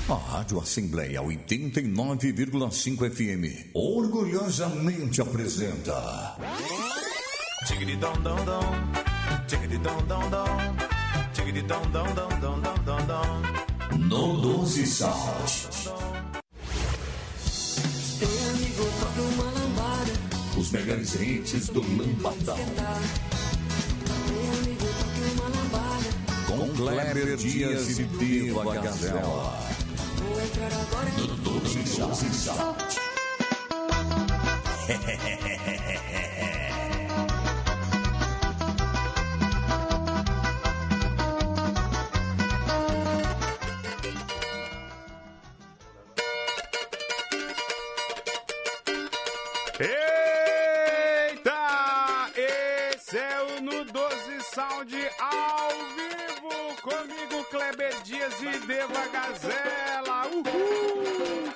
A Rádio Assembleia 89,5 FM orgulhosamente apresenta No 12 Sound. Os melhores hits do Lambadão. Com Kleber Dias e Deva Gazela. No 12 Sound. Eita! Esse é o No 12 Sound ao vivo, comigo Kleber Dias e Deva Gazela. Uhul!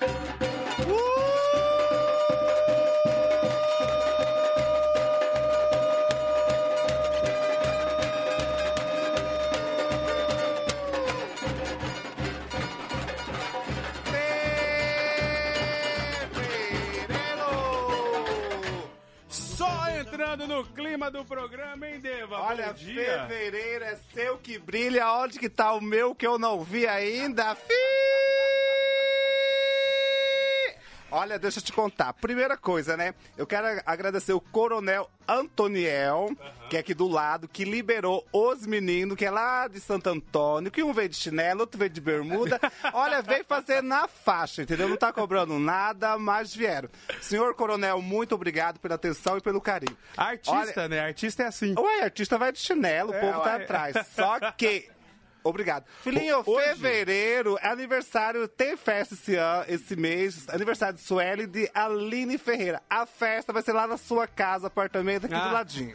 Entrando no clima do programa, hein, Deva? Olha, bom dia. Fevereiro é seu que brilha. Onde que tá o meu que eu não vi ainda? Olha, deixa eu te contar. Primeira coisa, né? Eu quero agradecer o Coronel Antoniel, que é aqui do lado, que liberou os meninos, que é lá de Santo Antônio, que um veio de chinelo, outro veio de bermuda. Olha, veio fazer na faixa, entendeu? Não tá cobrando nada, mas vieram. Senhor Coronel, muito obrigado pela atenção e pelo carinho. Artista, Olha, né? Artista é assim. Ué, artista vai de chinelo, o povo tá atrás. Só que... Obrigado. Filhinho, Hoje... fevereiro, aniversário, tem festa esse mês, aniversário de Sueli e de Aline Ferreira. A festa vai ser lá na sua casa, apartamento aqui do ladinho.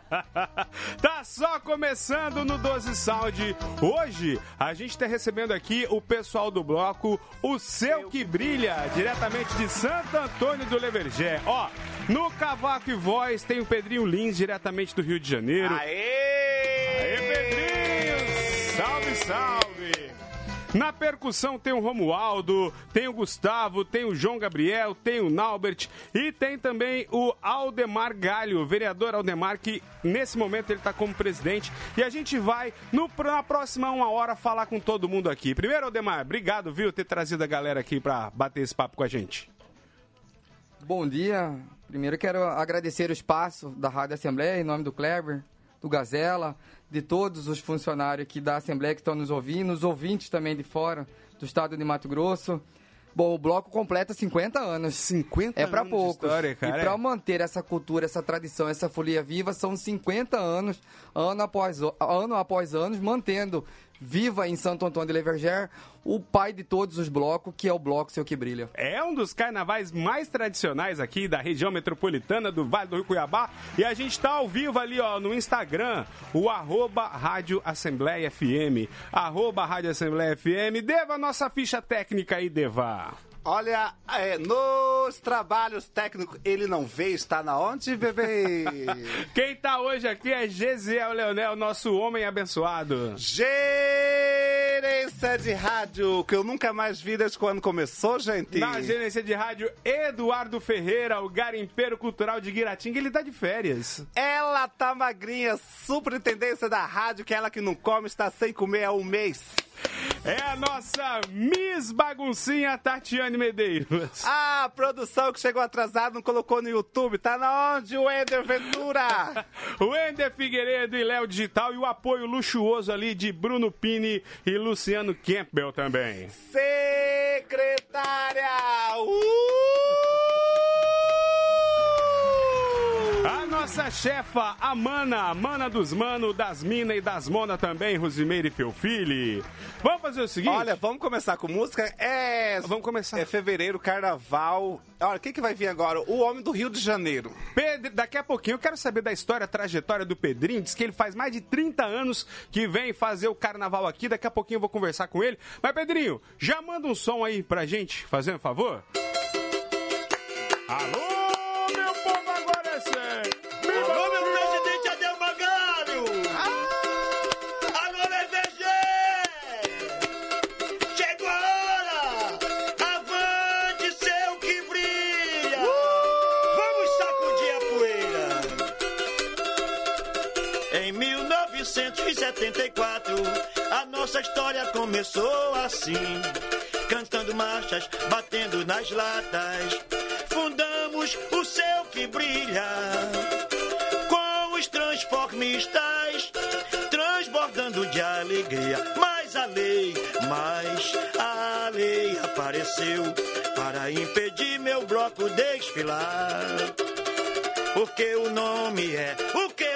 Tá só começando no 12 Sound. Hoje, a gente tá recebendo aqui o pessoal do bloco O Seu Que Brilha, diretamente de Santo Antônio do Levergé. Ó, no Cavaco e Voz tem o Pedrinho Lins, diretamente do Rio de Janeiro. Aê, Pedrinho! Salve, salve! Na percussão tem o Romualdo, tem o Gustavo, tem o João Gabriel, tem o Naubert e tem também o Aldemar Galho, o vereador Aldemar, que nesse momento ele está como presidente. E a gente vai, na próxima 1 hora, falar com todo mundo aqui. Primeiro, Aldemar, obrigado, viu, ter trazido a galera aqui para bater esse papo com a gente. Bom dia. Primeiro quero agradecer o espaço da Rádio Assembleia, em nome do Kleber, do Gazela, de todos os funcionários aqui da Assembleia que estão nos ouvindo, os ouvintes também de fora do estado de Mato Grosso. Bom, o bloco completa 50 anos. 50 é para anos poucos. De história, cara. E para manter essa cultura, essa tradição, essa folia viva, são 50 anos, ano após ano, mantendo viva em Santo Antônio de Levergé o pai de todos os blocos, que é o Bloco Seu Que Brilha. É um dos carnavais mais tradicionais aqui da região metropolitana do Vale do Rio Cuiabá. E a gente tá ao vivo ali, ó, no Instagram, o @Rádio Assembleia FM. @Rádio Assembleia FM. Deva, nossa ficha técnica aí, Deva. Olha, nos trabalhos técnicos, ele não veio, está na onde, bebê? Quem tá hoje aqui é Gesiel Leonel, nosso homem abençoado. Gerência de rádio, que eu nunca mais vi desde quando começou, gente. Na gerência de rádio, Eduardo Ferreira, o garimpeiro cultural de Guiratinga, ele tá de férias. Ela tá magrinha, superintendência da rádio, que ela que não come está sem comer há um mês. É a nossa Miss Baguncinha, Tatiane Medeiros. A produção que chegou atrasada, não colocou no YouTube. Tá na onde, Wender Ventura? Wender Figueiredo e Léo Digital. E o apoio luxuoso ali de Bruno Pini e Luciano Campbell também. Secretária! A nossa chefa, a Mana dos Mano, das Mina e das Mona também, Rosimeire Felfili. Vamos fazer o seguinte? Olha, vamos começar com música? Vamos começar. É fevereiro, carnaval. Olha, o que vai vir agora? O Homem do Rio de Janeiro. Pedro, daqui a pouquinho eu quero saber da história, a trajetória do Pedrinho. Diz que ele faz mais de 30 anos que vem fazer o carnaval aqui. Daqui a pouquinho eu vou conversar com ele. Mas, Pedrinho, já manda um som aí pra gente, fazendo um favor? Alô? 1974, a nossa história começou assim, cantando marchas, batendo nas latas. Fundamos o Céu que Brilha, com os transformistas, transbordando de alegria. Mas a lei apareceu para impedir meu bloco desfilar. Porque o nome é o quê?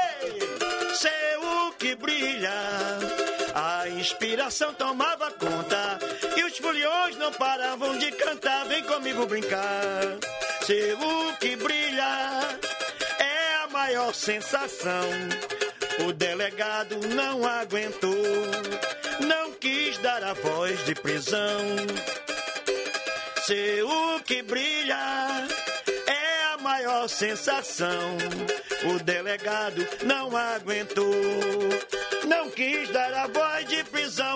Céu que brilha. A inspiração tomava conta e os foliões não paravam de cantar. Vem comigo brincar. Céu que brilha é a maior sensação. O delegado não aguentou, não quis dar a voz de prisão. Céu que brilha é a maior sensação. O delegado não aguentou, não quis dar a voz de prisão.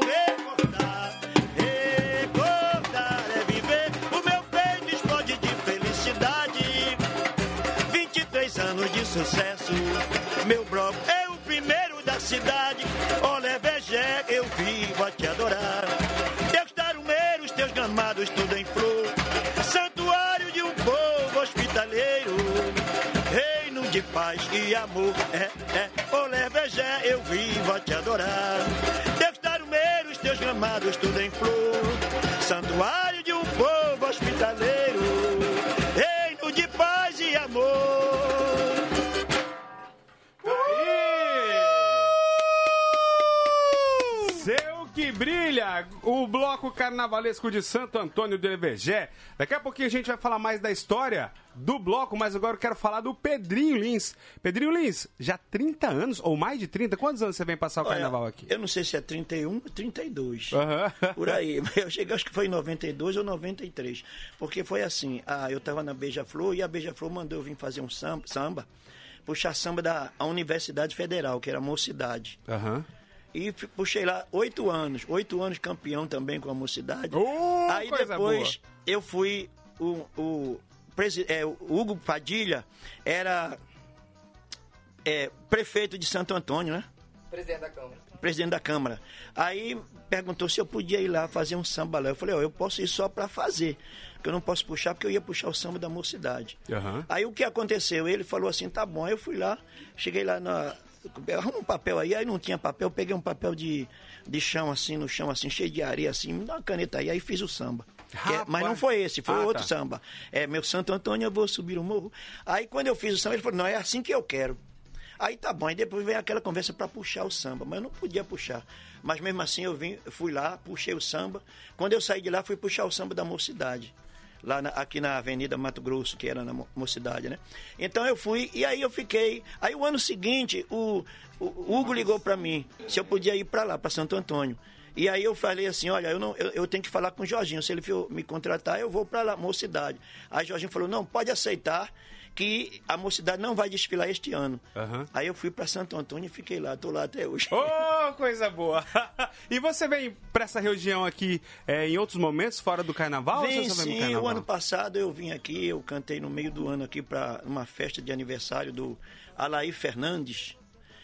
Recordar é viver. O meu peito explode de felicidade. 23 anos de sucesso. Meu bloco é o primeiro da cidade. Olé, Vegé, eu vivo a te adorar. Teus tarumeiros, teus gramados, tudo em flor. Santuário de um povo hospitaleiro. Reino de paz e amor. Olé, Vegé, eu vivo a te adorar. Teus tarumeiros, teus gramados, tudo em flor. Santuário de um povo hospitaleiro. Reino de paz e amor. Que brilha, o bloco carnavalesco de Santo Antônio do Levegé. Daqui a pouquinho a gente vai falar mais da história do bloco, mas agora eu quero falar do Pedrinho Lins. Pedrinho Lins, já 30 anos, ou mais de 30, quantos anos você vem passar o carnaval aqui? Eu não sei se é 31 ou 32, uhum. Por aí. Eu cheguei, acho que foi em 92 ou 93, porque foi assim, eu estava na Beija-Flor e a Beija-Flor mandou eu vir fazer um samba, puxar samba da Universidade Federal, que era a Mocidade. Aham. E puxei lá 8 anos campeão também com a Mocidade. Aí depois boa. Eu fui, o Hugo Padilha era prefeito de Santo Antônio, né? Presidente da Câmara. Aí perguntou se eu podia ir lá fazer um samba lá. Eu falei, eu posso ir só para fazer, porque eu não posso puxar, porque eu ia puxar o samba da Mocidade. Uhum. Aí o que aconteceu? Ele falou assim, tá bom. Aí eu fui lá, cheguei lá arruma um papel aí não tinha papel, eu peguei um papel de chão assim, no chão assim, cheio de areia assim, me dá uma caneta aí fiz o samba. Mas não foi esse, foi outro samba. Meu Santo Antônio, eu vou subir o morro. Aí quando eu fiz o samba, ele falou, não, é assim que eu quero. Aí tá bom, aí depois veio aquela conversa para puxar o samba, mas eu não podia puxar. Mas mesmo assim eu fui lá, puxei o samba. Quando eu saí de lá, fui puxar o samba da Mocidade. Lá aqui na Avenida Mato Grosso, que era na Mocidade, né? Então eu fui, e aí eu fiquei. Aí o ano seguinte, o Hugo ligou para mim, se eu podia ir para lá, para Santo Antônio. E aí eu falei assim, olha, eu tenho que falar com o Jorginho, se ele for me contratar, eu vou para lá, Mocidade. Aí o Jorginho falou, não, pode aceitar, que a Mocidade não vai desfilar este ano. Uhum. Aí eu fui para Santo Antônio e fiquei lá, tô lá até hoje. Oh, coisa boa! E você vem para essa região aqui em outros momentos, fora do carnaval? Vem, ou você sim, vem carnaval? O ano passado eu vim aqui, eu cantei no meio do ano aqui para uma festa de aniversário do Alaí Fernandes,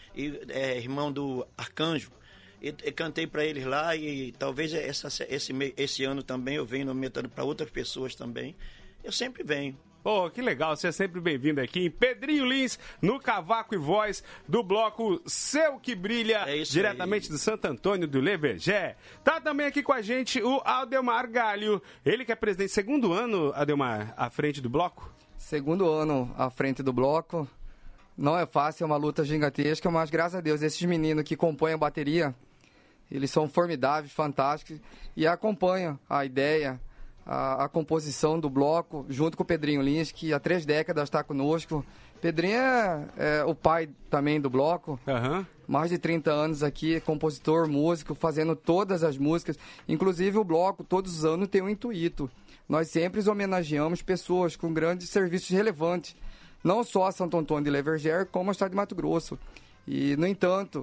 irmão do Arcanjo. E cantei para eles lá e talvez esse ano também eu venho nomeando para outras pessoas também. Eu sempre venho. Oh, que legal, você é sempre bem-vindo aqui em Pedrinho Lins, no cavaco e voz do bloco Céu que Brilha, diretamente aí. Do Santo Antônio do Levegé. Tá também aqui com a gente o Aldemar Galho, ele que é presidente, segundo ano, Aldemar, à frente do bloco? Segundo ano à frente do bloco. Não é fácil, é uma luta gigantesca, mas graças a Deus, esses meninos que compõem a bateria, eles são formidáveis, fantásticos, e acompanham a ideia, a composição do bloco, junto com o Pedrinho Lins, que há 3 décadas está conosco. Pedrinho é o pai também do bloco, mais de 30 anos aqui, compositor, músico, fazendo todas as músicas. Inclusive o bloco, todos os anos, tem um intuito. Nós sempre homenageamos pessoas com grandes serviços relevantes, não só a Santo Antônio de Leverger, como a estado de Mato Grosso. E, no entanto,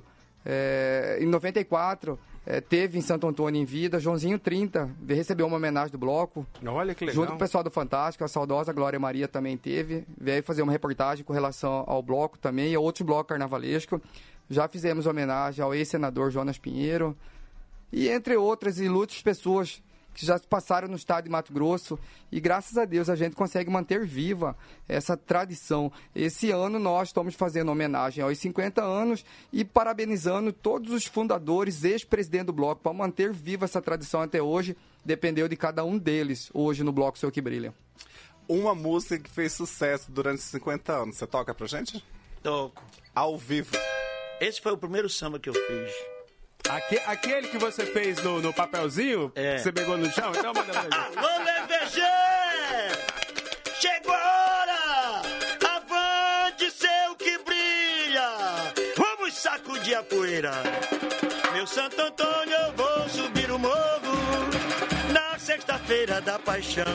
em 94... teve em Santo Antônio em vida, Joãozinho 30, recebeu uma homenagem do bloco. Olha que legal. Junto com o pessoal do Fantástico, a saudosa Glória Maria também veio fazer uma reportagem com relação ao bloco também e a outros blocos carnavalescos. Já fizemos homenagem ao ex-senador Jonas Pinheiro e entre outras ilustres pessoas que já passaram no estado de Mato Grosso, e graças a Deus a gente consegue manter viva essa tradição. Esse ano nós estamos fazendo homenagem aos 50 anos e parabenizando todos os fundadores, ex-presidente do Bloco, para manter viva essa tradição até hoje. Dependeu de cada um deles hoje no Bloco Seu Que Brilha. Uma música que fez sucesso durante os 50 anos, você toca pra gente? Toco. Ao vivo. Esse foi o primeiro samba que eu fiz. Aquele que você fez no papelzinho, que você pegou no chão, então manda pra gente. Alô, LVG! Chegou a hora! Avante, seu que brilha! Vamos sacudir a poeira! Meu Santo Antônio, eu vou subir o morro na sexta-feira da paixão.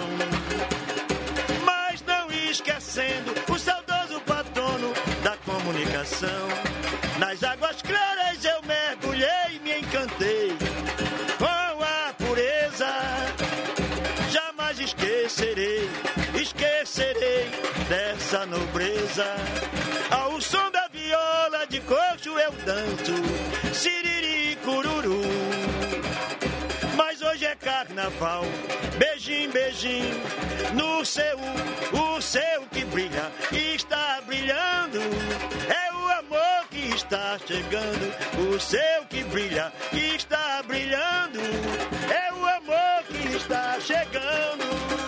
Mas não esquecendo o saudoso patrono da comunicação. Nas águas claras eu mergulhei e me encantei com a pureza. Jamais esquecerei dessa nobreza. Ao som da viola de coxo eu danço, siriri cururu. Mas hoje é carnaval, beijinho, beijinho, no seu, o seu que brilha, está brilhando. É o amor que está chegando, o seu que brilha, está brilhando. É o amor que está chegando.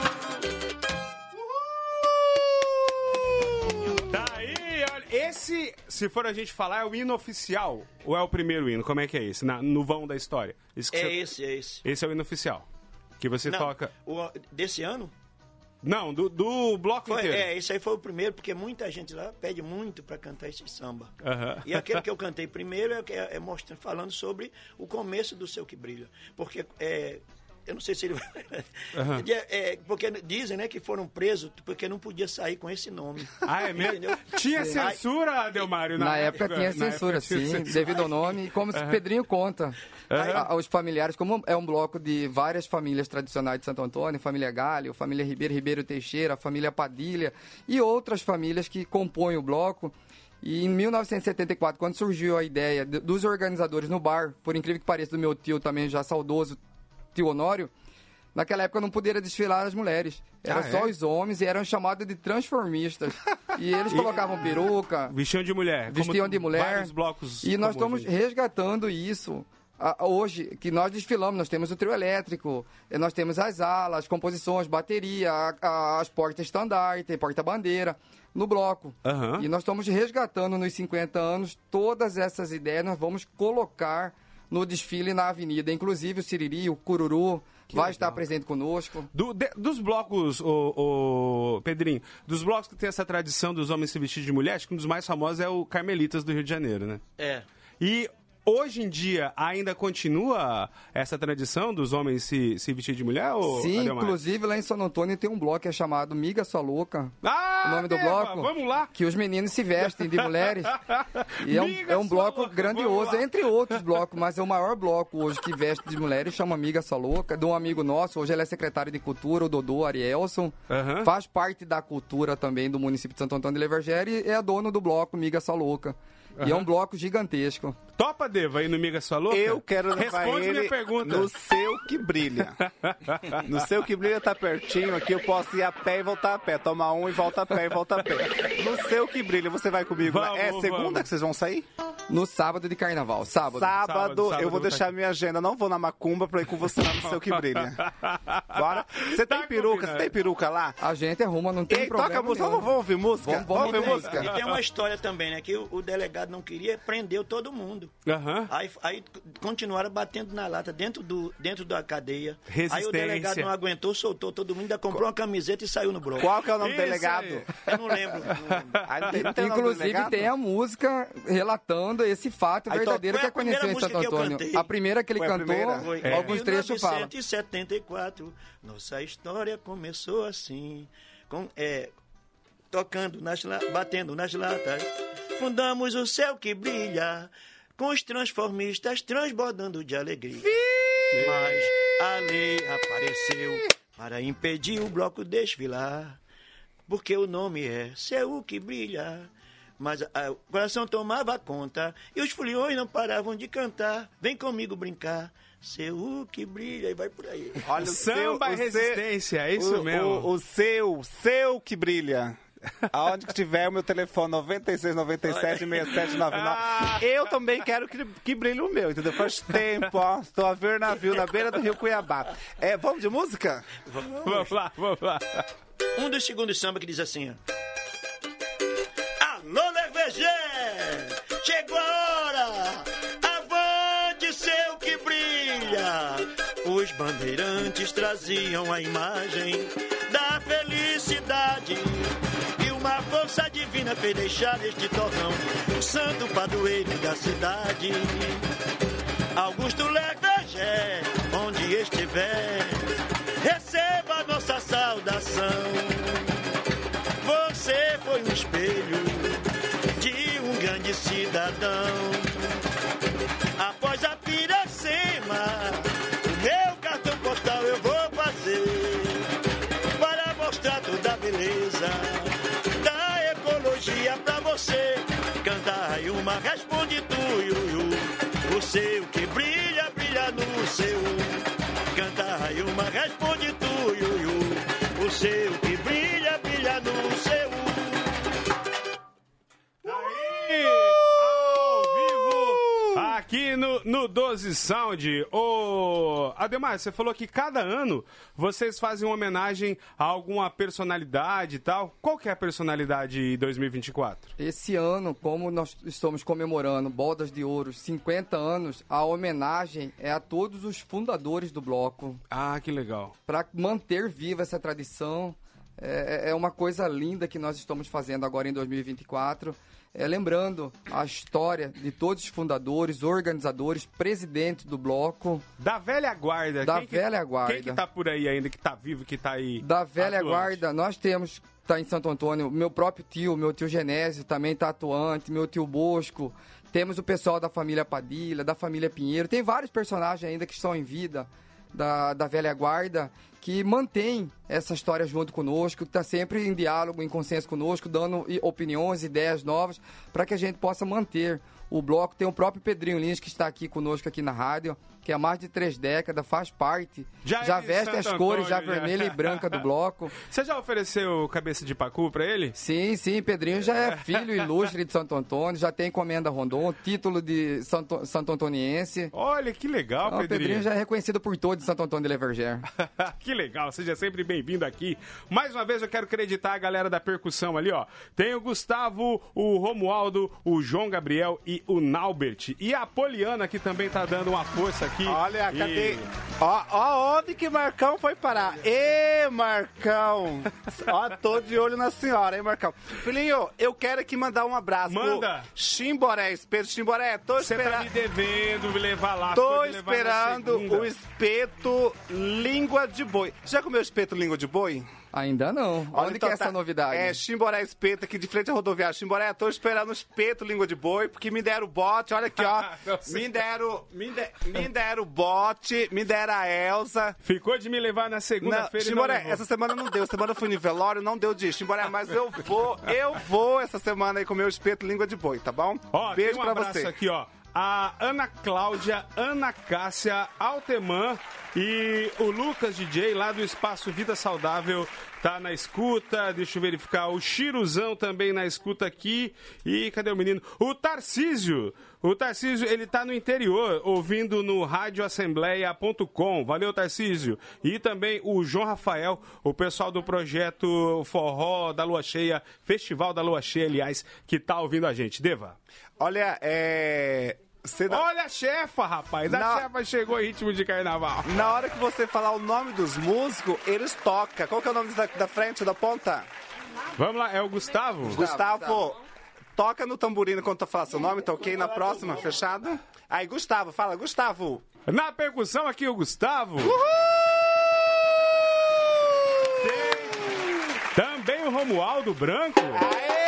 Tá aí, olha, esse, se for a gente falar, é o hino oficial ou é o primeiro hino? Como é que é esse? No vão da história? Esse. Esse é o hino oficial, que você toca... Desse ano? Não, do bloco inteiro. Esse aí foi o primeiro, porque muita gente lá pede muito para cantar esse samba. Uhum. E aquele que eu cantei primeiro é mostrando, falando sobre o começo do Seu Que Brilha. Porque, eu não sei se ele vai... Uhum. Porque dizem, né, que foram presos porque não podia sair com esse nome. Ah, é mesmo? Entendeu? Tinha censura, Delmário? Na época tinha censura, sim, devido ao nome, como o Pedrinho conta. Os familiares, como é um bloco de várias famílias tradicionais de Santo Antônio, família Galho, família Ribeiro Teixeira, família Padilha e outras famílias que compõem o bloco. E em 1974, quando surgiu a ideia dos organizadores no bar, por incrível que pareça, do meu tio também já saudoso, tio Honório, naquela época não poderia desfilar as mulheres. Era só os homens e eram chamados de transformistas. E eles colocavam peruca. Vestiam de mulher. Vestiam de mulher. Vários blocos. E nós estamos resgatando isso. Hoje, que nós desfilamos, nós temos o trio elétrico, nós temos as alas, as composições, bateria, as porta-estandarte, porta-bandeira, no bloco. Uhum. E nós estamos resgatando nos 50 anos todas essas ideias, nós vamos colocar no desfile na avenida. Inclusive o Siriri, o Cururu, vai estar presente conosco. Dos blocos, Pedrinho, dos blocos que tem essa tradição dos homens se vestir de mulher, acho que um dos mais famosos é o Carmelitas do Rio de Janeiro, né? É. E hoje em dia ainda continua essa tradição dos homens se vestir de mulher? Sim, inclusive lá em São Antônio tem um bloco que é chamado Miga Sua Louca. O nome do bloco. Vamos lá. Que os meninos se vestem de mulheres. E é um bloco grandioso, entre outros blocos, mas é o maior bloco hoje que veste de mulheres, chama Miga Sua Louca, de um amigo nosso, hoje ele é secretário de Cultura, o Dodô Arielson. Uhum. Faz parte da cultura também do município de Santo Antônio de Levergera e é dono do bloco Miga Sua Louca. E é um bloco gigantesco. Topa, Deva, aí no Miga Sua Louca? Eu quero levar Responde ele minha pergunta. no Seu Que Brilha. No Seu Que Brilha tá pertinho aqui, eu posso ir a pé e voltar a pé. Tomar um e volta a pé e volta a pé. No Seu Que Brilha, você vai comigo lá? É segunda que vocês vão sair? No sábado de carnaval, sábado Eu vou deixar minha agenda, não vou na macumba pra ir com você lá no Seu Que Brilha. Bora? Você tem peruca? Você tem peruca lá? A gente arruma, não tem problema. Toca música, vamos ouvir música? Vamos ouvir música. E tem uma história também, né? Que o delegado não queria, prendeu todo mundo. Uhum. Aí continuaram batendo na lata dentro da cadeia. Resistência. Aí o delegado não aguentou, soltou todo mundo, ainda comprou uma camiseta e saiu no bloco. Qual que é o nome do delegado? Eu não lembro. Não tem Inclusive tem a música relatando esse fato verdadeiro que aconteceu em Santo Antônio. A primeira que ele cantou, alguns trechos falam. Em 1974, nossa história começou assim, batendo nas latas. Fundamos o Céu Que Brilha, com os transformistas transbordando de alegria. Mas a lei apareceu para impedir o bloco desfilar, porque o nome é Céu Que Brilha. Mas o coração tomava conta e os foliões não paravam de cantar. Vem comigo brincar, seu que brilha, e vai por aí. Olha, Samba resistência, é isso mesmo. O seu que brilha. Aonde que tiver o meu telefone, 96 97 67 99. Eu também quero que brilhe o meu, entendeu? Faz tempo, ó. Estou a ver navio na beira do Rio Cuiabá. Vamos de música? Vamos lá. Um dos segundos samba que diz assim, ó. Alô, Lervegé! Chegou a hora! Avante, seu que brilha! Os bandeirantes traziam a imagem da felicidade. E uma força divina fez deixar este torrão o santo padroeiro da cidade. Augusto Lervegé, onde estiver, receba a nossa saudação. Você foi um espelho de um grande cidadão. Após a Piracema, o meu cartão postal eu vou fazer para mostrar toda a beleza da ecologia pra você. Canta aí uma, responde tu, iu. O seu que brilha, brilha no seu. Canta aí uma, responde tu, iu. O seu que brilha, brilha no seu. Aí, ao vivo, aqui no 12 Sound. Ô, Ademar, você falou que cada ano vocês fazem uma homenagem a alguma personalidade e tal. Qual que é a personalidade de 2024? Esse ano, como nós estamos comemorando Bodas de Ouro, 50 anos, a homenagem é a todos os fundadores do bloco. Ah, que legal. Para manter viva essa tradição, é uma coisa linda que nós estamos fazendo agora em 2024. Lembrando a história de todos os fundadores, organizadores, presidentes do bloco. Da velha guarda. Velha guarda. Quem que tá por aí ainda, que tá vivo, que tá aí? Da velha atuante? guarda, nós temos, tá em Santo Antônio, meu próprio tio, meu tio Genésio também tá atuante, meu tio Bosco. Temos o pessoal da família Padilha, da família Pinheiro. Tem vários personagens ainda que estão em vida da velha guarda, que mantém essa história junto conosco, que está sempre em diálogo, em consenso conosco, dando opiniões, ideias novas, para que a gente possa manter o bloco. Tem o próprio Pedrinho Lins, que está aqui conosco aqui na rádio, que há mais de 3 décadas faz parte, já veste as cores já vermelha e branca do bloco. Você já ofereceu cabeça de pacu para ele? Sim, Pedrinho já é filho ilustre de Santo Antônio, já tem encomenda Rondon, título de Santo Antoniense. Olha, que legal, então, Pedrinho. Pedrinho já é reconhecido por todos de Santo Antônio de Leverger. Que legal, seja sempre bem-vindo aqui. Mais uma vez eu quero acreditar a galera da percussão ali, ó. Tem o Gustavo, o Romualdo, o João Gabriel e o Naubert. E a Poliana, que também tá dando uma força aqui. Olha, cadê? Ó, onde que Marcão foi parar? Ê, Marcão! Ó, tô de olho na senhora, hein, Marcão? Filhinho, eu quero aqui mandar um abraço Manda. pro Chimboré, espeto Chimboré. Tô esperando. Você tá me devendo me levar lá. Tô esperando o espeto língua de boi. Já comeu espeto língua de boi? Ainda não. Olha, Onde então que é essa novidade? É Chimboré Espeto, aqui de frente à rodoviária Chimboré. Tô esperando o espeto língua de boi, porque me deram o bote, olha aqui, ó. me deram o bote, me deram a Elza. Ficou de me levar na segunda-feira. Chimboré, essa semana não deu. Semana eu fui no velório, não deu de Chimboré, mas eu vou essa semana aí comer o espeto língua de boi, tá bom? Ó, beijo tem um pra abraço você. aqui, ó. A Ana Cláudia, Ana Cássia, Altemã e o Lucas DJ lá do Espaço Vida Saudável tá na escuta. Deixa eu verificar. O Chiruzão também na escuta aqui. E cadê o menino? O Tarcísio. O Tarcísio, ele tá no interior, ouvindo no radioassembleia.com. Valeu, Tarcísio. E também o João Rafael, o pessoal do projeto Forró da Lua Cheia, Festival da Lua Cheia, aliás, que tá ouvindo a gente. Deva. Olha, Olha a chefa, rapaz. A chefa chegou em ritmo de carnaval. Na hora que você falar o nome dos músicos, eles tocam. Qual que é o nome da frente, da ponta? Vamos lá, é o Gustavo? Gustavo. Toca no tamborino quando tu falar seu nome, tá ok? Na próxima, fechado? Aí, Gustavo, fala, Gustavo. Na percussão aqui, o Gustavo. Uhul! Tem também o Romualdo Branco. Aê!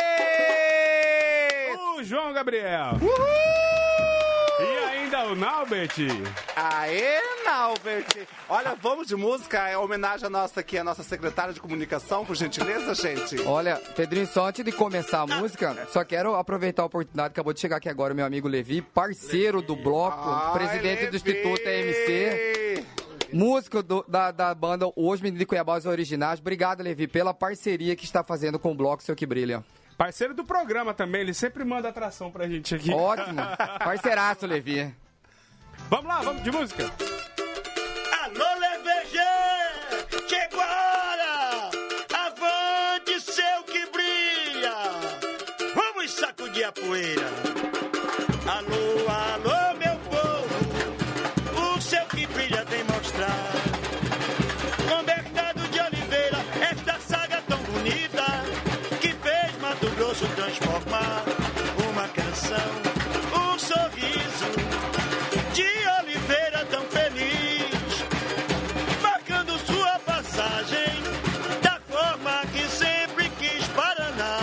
O João Gabriel. Uhul! E ainda o Naubert. Aê, Albert. Olha, vamos de música, é homenagem a nossa aqui, a nossa secretária de comunicação, por gentileza, gente. Olha, Pedrinho, só antes de começar a música, só quero aproveitar a oportunidade, acabou de chegar aqui agora o meu amigo Levi, parceiro do bloco, presidente Levi. do Instituto EMC, músico da banda Os Meninos de Cuiabá, os Originais. Obrigado, Levi, pela parceria que está fazendo com o bloco Seu Que Brilha. Parceiro do programa também, ele sempre manda atração pra gente aqui. Ótimo, parceiraço, Levi. Vamos lá, vamos de música. Alô, LVG, chegou a hora, avante seu que brilha, vamos sacudir a poeira. Alô, alô, meu povo, o seu que brilha vem mostrar. Com Bernardo de Oliveira, esta saga tão bonita, que fez Mato Grosso transformar uma canção, um sorriso de Oliveira tão feliz, marcando sua passagem da forma que sempre quis. Paraná,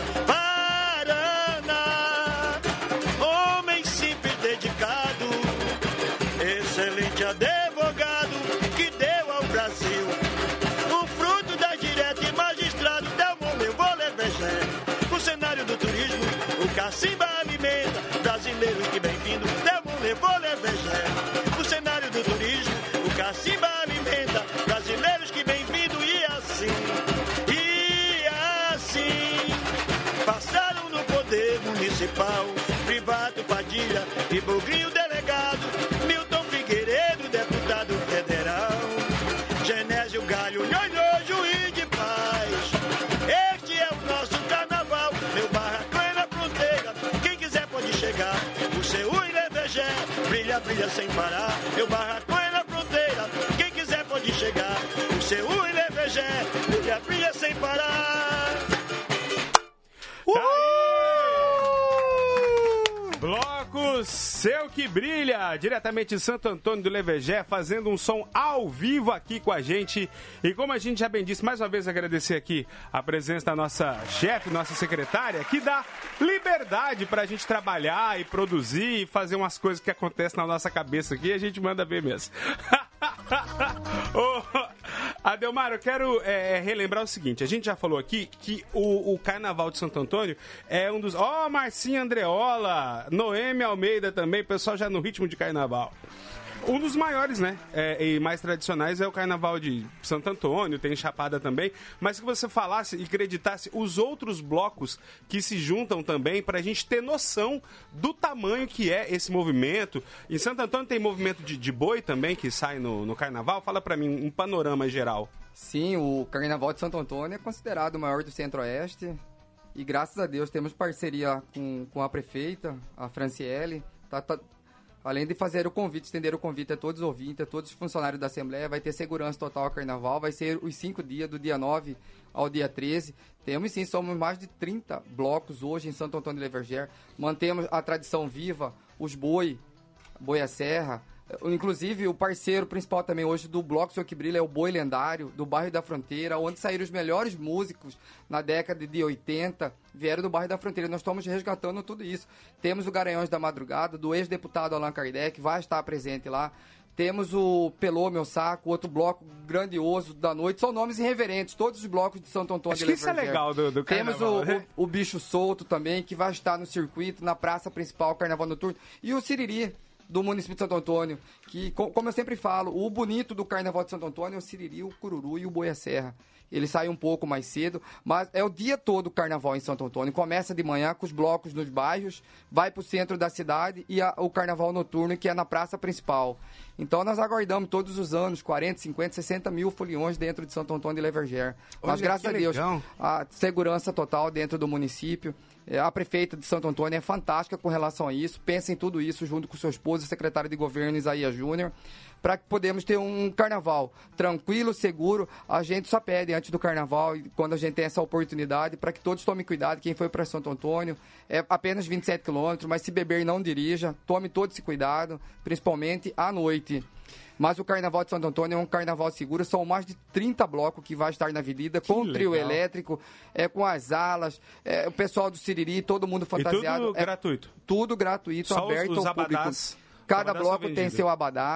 Paraná, homem simples, dedicado, excelente advogado, que deu ao Brasil o fruto da direta e magistrado. Delmon levou Levegé, o cenário do turismo, o Cacimba alimenta brasileiros que bem-vindo. Delmon levou Levegé, o cenário do turismo, o Cacimba alimenta brasileiros que bem-vindo. E assim, passaram no poder municipal, Privato Padilha e Bugrinho delegado, Milton Figueiredo, deputado federal, Genésio Galho, Nhonhô, juiz de paz. Este é o nosso carnaval, meu barracão é na fronteira, quem quiser pode chegar. O seu e Levegé, brilha, brilha sem parar, meu barracão é na fronteira, quem quiser pode chegar. O seu e Levegé, brilha, brilha sem parar. Bloco Seu Que Brilha, diretamente de Santo Antônio do Levegé, fazendo um som ao vivo aqui com a gente. E como a gente já bem disse, mais uma vez agradecer aqui a presença da nossa chefe, nossa secretária, que dá liberdade pra gente trabalhar e produzir e fazer umas coisas que acontecem na nossa cabeça aqui, e a gente manda ver mesmo. Ô, Adelmar, eu quero relembrar o seguinte, a gente já falou aqui que o Carnaval de Santo Antônio é um dos... Ó, Marcinha Andreola, Noemi Almeida também, pessoal já no ritmo de Carnaval. Um dos maiores, né, e mais tradicionais é o Carnaval de Santo Antônio, tem Chapada também, mas que você falasse e acreditasse os outros blocos que se juntam também pra gente ter noção do tamanho que é esse movimento. Em Santo Antônio tem movimento de boi também que sai no Carnaval? Fala pra mim um panorama geral. Sim, o Carnaval de Santo Antônio é considerado o maior do Centro-Oeste e graças a Deus temos parceria com a prefeita, a Franciele. Além de fazer o convite, estender o convite a todos os ouvintes, a todos os funcionários da Assembleia, vai ter segurança total ao Carnaval, vai ser os 5 dias, do dia 9 ao dia 13. Temos sim, somos mais de 30 blocos hoje em Santo Antônio de Leverger. Mantemos a tradição viva, os boi à serra. Inclusive, o parceiro principal também hoje do Bloco Seu Que Brilha é o Boi Lendário, do bairro da Fronteira, onde saíram os melhores músicos na década de 80, vieram do bairro da Fronteira. Nós estamos resgatando tudo isso. Temos o Garanhões da Madrugada, do ex-deputado Allan Kardec, vai estar presente lá. Temos o Pelô Meu Saco, outro bloco grandioso da noite. São nomes irreverentes, todos os blocos de Santo Antônio de Leverger. Isso é legal do Carnaval, Temos o Bicho Solto também, que vai estar no circuito, na praça principal, Carnaval Noturno. E o Siriri, do município de Santo Antônio, que, como eu sempre falo, o bonito do Carnaval de Santo Antônio é o Siriri, o Cururu e o Boi à Serra. Ele sai um pouco mais cedo, mas é o dia todo o Carnaval em Santo Antônio. Começa de manhã com os blocos nos bairros, vai para o centro da cidade e o Carnaval Noturno, que é na praça principal. Então nós aguardamos todos os anos 40, 50, 60 mil foliões dentro de Santo Antônio de Leverger. Mas graças a Deus, a segurança total dentro do município. A prefeita de Santo Antônio é fantástica com relação a isso. Pensa em tudo isso junto com seu esposo, secretário de governo Isaías Júnior, para que podemos ter um carnaval tranquilo, seguro. A gente só pede antes do carnaval, quando a gente tem essa oportunidade, para que todos tomem cuidado. Quem foi para Santo Antônio, é apenas 27 quilômetros, mas se beber não dirija. Tome todo esse cuidado, principalmente à noite. Mas o Carnaval de Santo Antônio é um carnaval seguro, são mais de 30 blocos que vai estar na avenida, com o trio elétrico, com as alas, o pessoal do Siriri, todo mundo fantasiado. E tudo gratuito? Tudo gratuito, só aberto os ao público. abadás. Cada bloco tem seu abadá.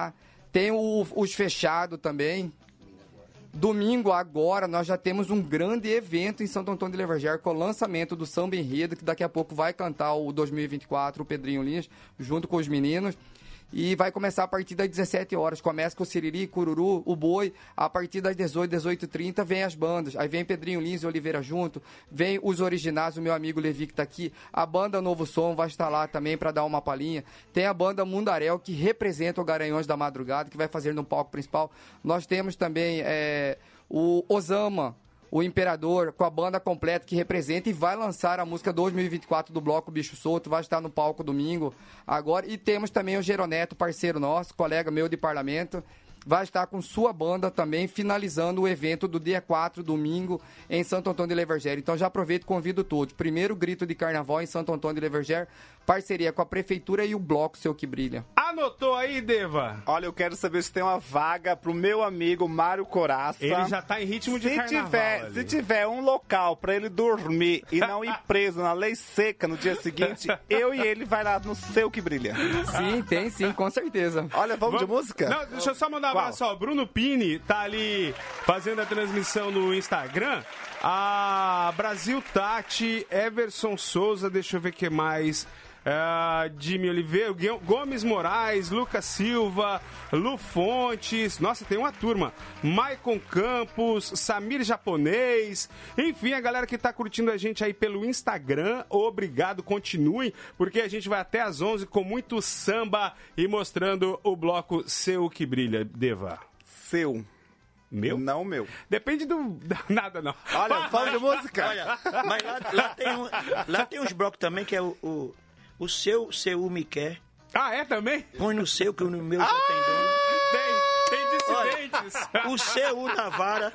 Tem os fechados também. Domingo, agora, nós já temos um grande evento em Santo Antônio de Leverger com o lançamento do Samba Enredo, que daqui a pouco vai cantar o 2024, o Pedrinho Lins, junto com os meninos. E vai começar a partir das 17 horas. Começa com o Siriri, Cururu, o Boi. A partir das 18, 18h30, vem as bandas. Aí vem Pedrinho Lins e Oliveira junto. Vem os originais, o meu amigo Levi que tá aqui. A banda Novo Som vai estar lá também para dar uma palhinha. Tem a banda Mundaréu, que representa o Garanhões da Madrugada, que vai fazer no palco principal. Nós temos também o Osama, o Imperador, com a banda completa que representa e vai lançar a música 2024 do Bloco Bicho Solto, vai estar no palco domingo agora. E temos também o Geroneto, parceiro nosso, colega meu de parlamento, vai estar com sua banda também, finalizando o evento do dia 4, domingo, em Santo Antônio de Leverger. Então já aproveito e convido todos. Primeiro grito de carnaval em Santo Antônio de Leverger, parceria com a Prefeitura e o Bloco Seu Que Brilha. Anotou aí, Deva? Olha, eu quero saber se tem uma vaga pro meu amigo Mário Coraça. Ele já tá em ritmo de carnaval. Se tiver um local pra ele dormir e não ir preso na lei seca no dia seguinte, eu e ele vai lá no Seu Que Brilha. Sim, tem sim, com certeza. Olha, vamos de música? Não, deixa eu só mandar um abraço, ó. Bruno Pini tá ali fazendo a transmissão no Instagram. A Brasil Tati, Everson Souza, deixa eu ver o que mais. Jimmy Oliveira, Gomes Moraes, Lucas Silva, Lu Fontes, nossa, tem uma turma, Maicon Campos, Samir Japonês, enfim, a galera que tá curtindo a gente aí pelo Instagram, obrigado, continuem, porque a gente vai até às 11 com muito samba e mostrando o bloco Seu Que Brilha. Deva. Seu. Meu? Não meu. Depende do... Nada, não. Olha, fala de música. Olha, mas lá tem uns blocos também que é o seu me quer. Ah, é também? Põe no seu, que no meu já tem dono. Tem dissidentes. Olha, o seu na vara.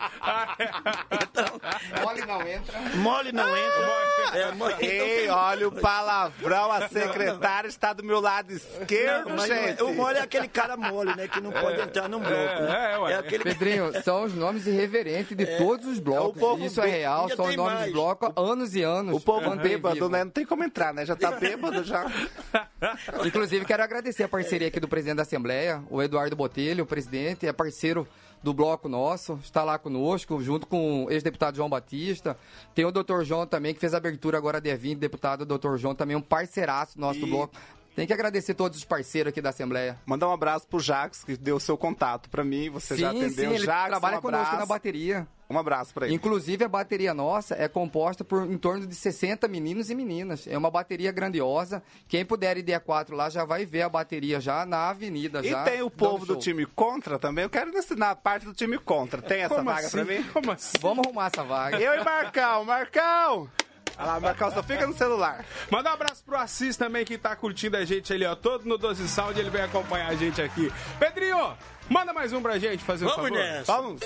Então, Mole não entra. Mole não entra. Ei, olha o palavrão, a secretária está do meu lado esquerdo, Mas gente. o mole é aquele cara mole, né? Que não pode entrar num bloco, né? ué. Aquele... Pedrinho, são os nomes irreverentes de todos os blocos. o povo Isso é real, ainda são os tem nomes mais. dos blocos há anos e anos. O povo mantém bêbado, vivo. né? Não tem como entrar, né? Já tá bêbado, já. Inclusive, quero agradecer a parceria aqui do presidente da Assembleia, o Eduardo Botelho, o presidente, é parceiro do bloco nosso, está lá conosco, junto com o ex-deputado João Batista. Tem o Dr. João também, que fez a abertura agora dia 20, deputado Dr. João, também um parceiraço nosso do bloco. Tem que agradecer todos os parceiros aqui da Assembleia. Mandar um abraço pro Jacques, que deu o seu contato pra mim, você já atendeu. Sim, ele Jacques, trabalha um conosco abraço. na bateria. Um abraço pra ele. Inclusive, a bateria nossa é composta por em torno de 60 meninos e meninas. É uma bateria grandiosa. Quem puder ir dia 4 lá já vai ver a bateria já na avenida. E já tem o povo do show. time contra também? Eu quero ensinar a parte do time contra. Tem essa Como vaga assim? pra mim? Como assim? Vamos arrumar essa vaga. Eu e Marcão. Marcão! Olha lá, Marcão só fica no celular. Manda um abraço pro Assis também, que tá curtindo a gente ali, ó. Todo no 12 Sound, ele vem acompanhar a gente aqui. Pedrinho, manda mais um pra gente, fazer um favor. nessa. Vamos.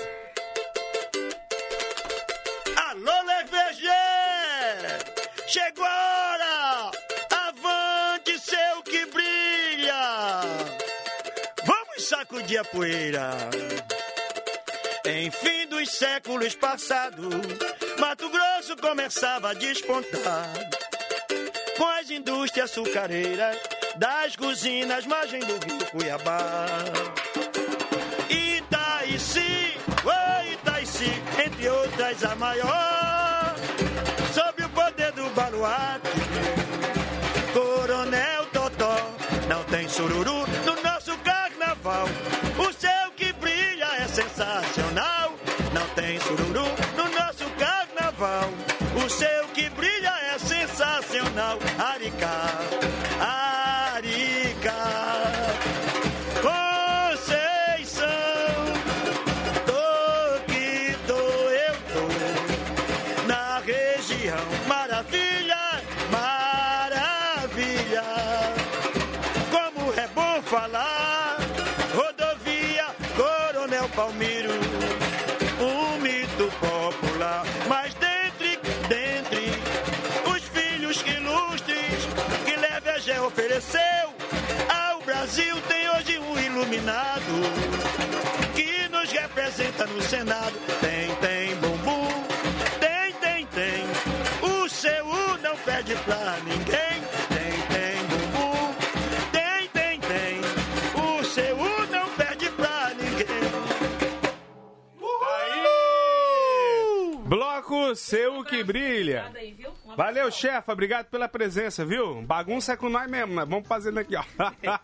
Alô, Leverger! Chegou a hora! Avante, seu que brilha! Vamos sacudir a poeira! Em fim dos séculos passados, Mato Grosso começava a despontar com as indústrias açucareiras das usinas margem do rio Cuiabá. Itaici, entre outras a maior, sob o poder do baluarte, Coronel Totó. Não tem sururu no nosso carnaval, o céu que brilha é sensacional. Não tem sururu no nosso carnaval, o céu que brilha é sensacional. Arica, Arica, Conceição, eu tô na região. Maravilha, maravilha, como é bom falar. Rodovia Coronel Palmiro, um mito popular. Mas dentre os filhos ilustres que Leverger ofereceu ao Brasil, tem hoje um iluminado que nos representa no Senado. Tem bumbum, tem. O seu não pede pra ninguém. Tem bumbum, tem. O seu não pede pra Bloco Seu Que Brilha. Valeu, chefe. Obrigado pela presença, viu? Bagunça é com nós mesmo, né? Vamos fazendo aqui, ó.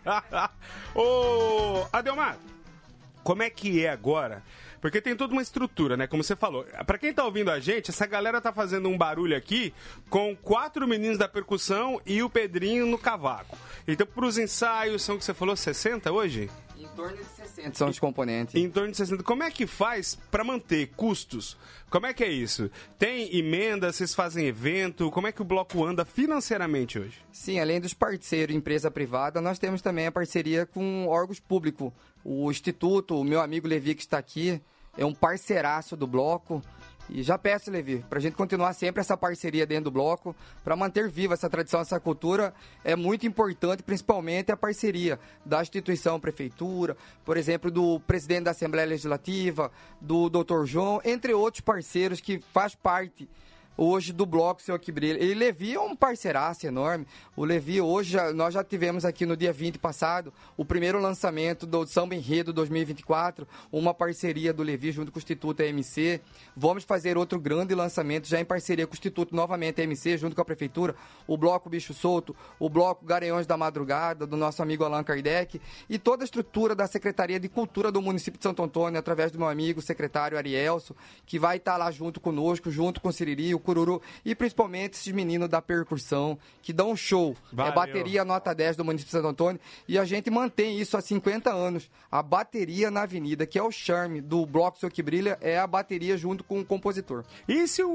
Ô, Adelmar, como é que é agora? Porque tem toda uma estrutura, né? Como você falou. Pra quem tá ouvindo a gente, essa galera tá fazendo um barulho aqui com 4 meninos da percussão e o Pedrinho no cavaco. Então, pros ensaios, são o que você falou, 60 hoje? Em torno de 60 são os componentes. Em torno de 60. Como é que faz pra manter custos? Como é que é isso? Tem emenda, vocês fazem evento? Como é que o bloco anda financeiramente hoje? Sim, além dos parceiros empresa privada, nós temos também a parceria com órgãos públicos. O Instituto, o meu amigo Levi que está aqui, é um parceiraço do bloco. E já peço, Levi, para a gente continuar sempre essa parceria dentro do bloco, para manter viva essa tradição, essa cultura, é muito importante, principalmente a parceria da instituição, prefeitura, por exemplo, do presidente da Assembleia Legislativa, do Dr. João, entre outros parceiros que faz parte hoje do bloco Seu Que Brilha. E Levi é um parceiraço enorme. O Levi, hoje, nós já tivemos aqui no dia 20 passado, o primeiro lançamento do Samba Enredo 2024, uma parceria do Levi junto com o Instituto EMC. Vamos fazer outro grande lançamento, já em parceria com o Instituto, novamente EMC, junto com a Prefeitura, o Bloco Bicho Solto, o Bloco Garanhões da Madrugada, do nosso amigo Allan Kardec, e toda a estrutura da Secretaria de Cultura do município de Santo Antônio, através do meu amigo, o secretário Arielso, que vai estar lá junto conosco, junto com o Siriri, o Cururu, e principalmente esses meninos da percussão, que dão um show. Valeu. É bateria nota 10 do município de Santo Antônio, e a gente mantém isso há 50 anos. A bateria na avenida, que é o charme do Bloco Seu Que Brilha, é a bateria junto com o compositor. E se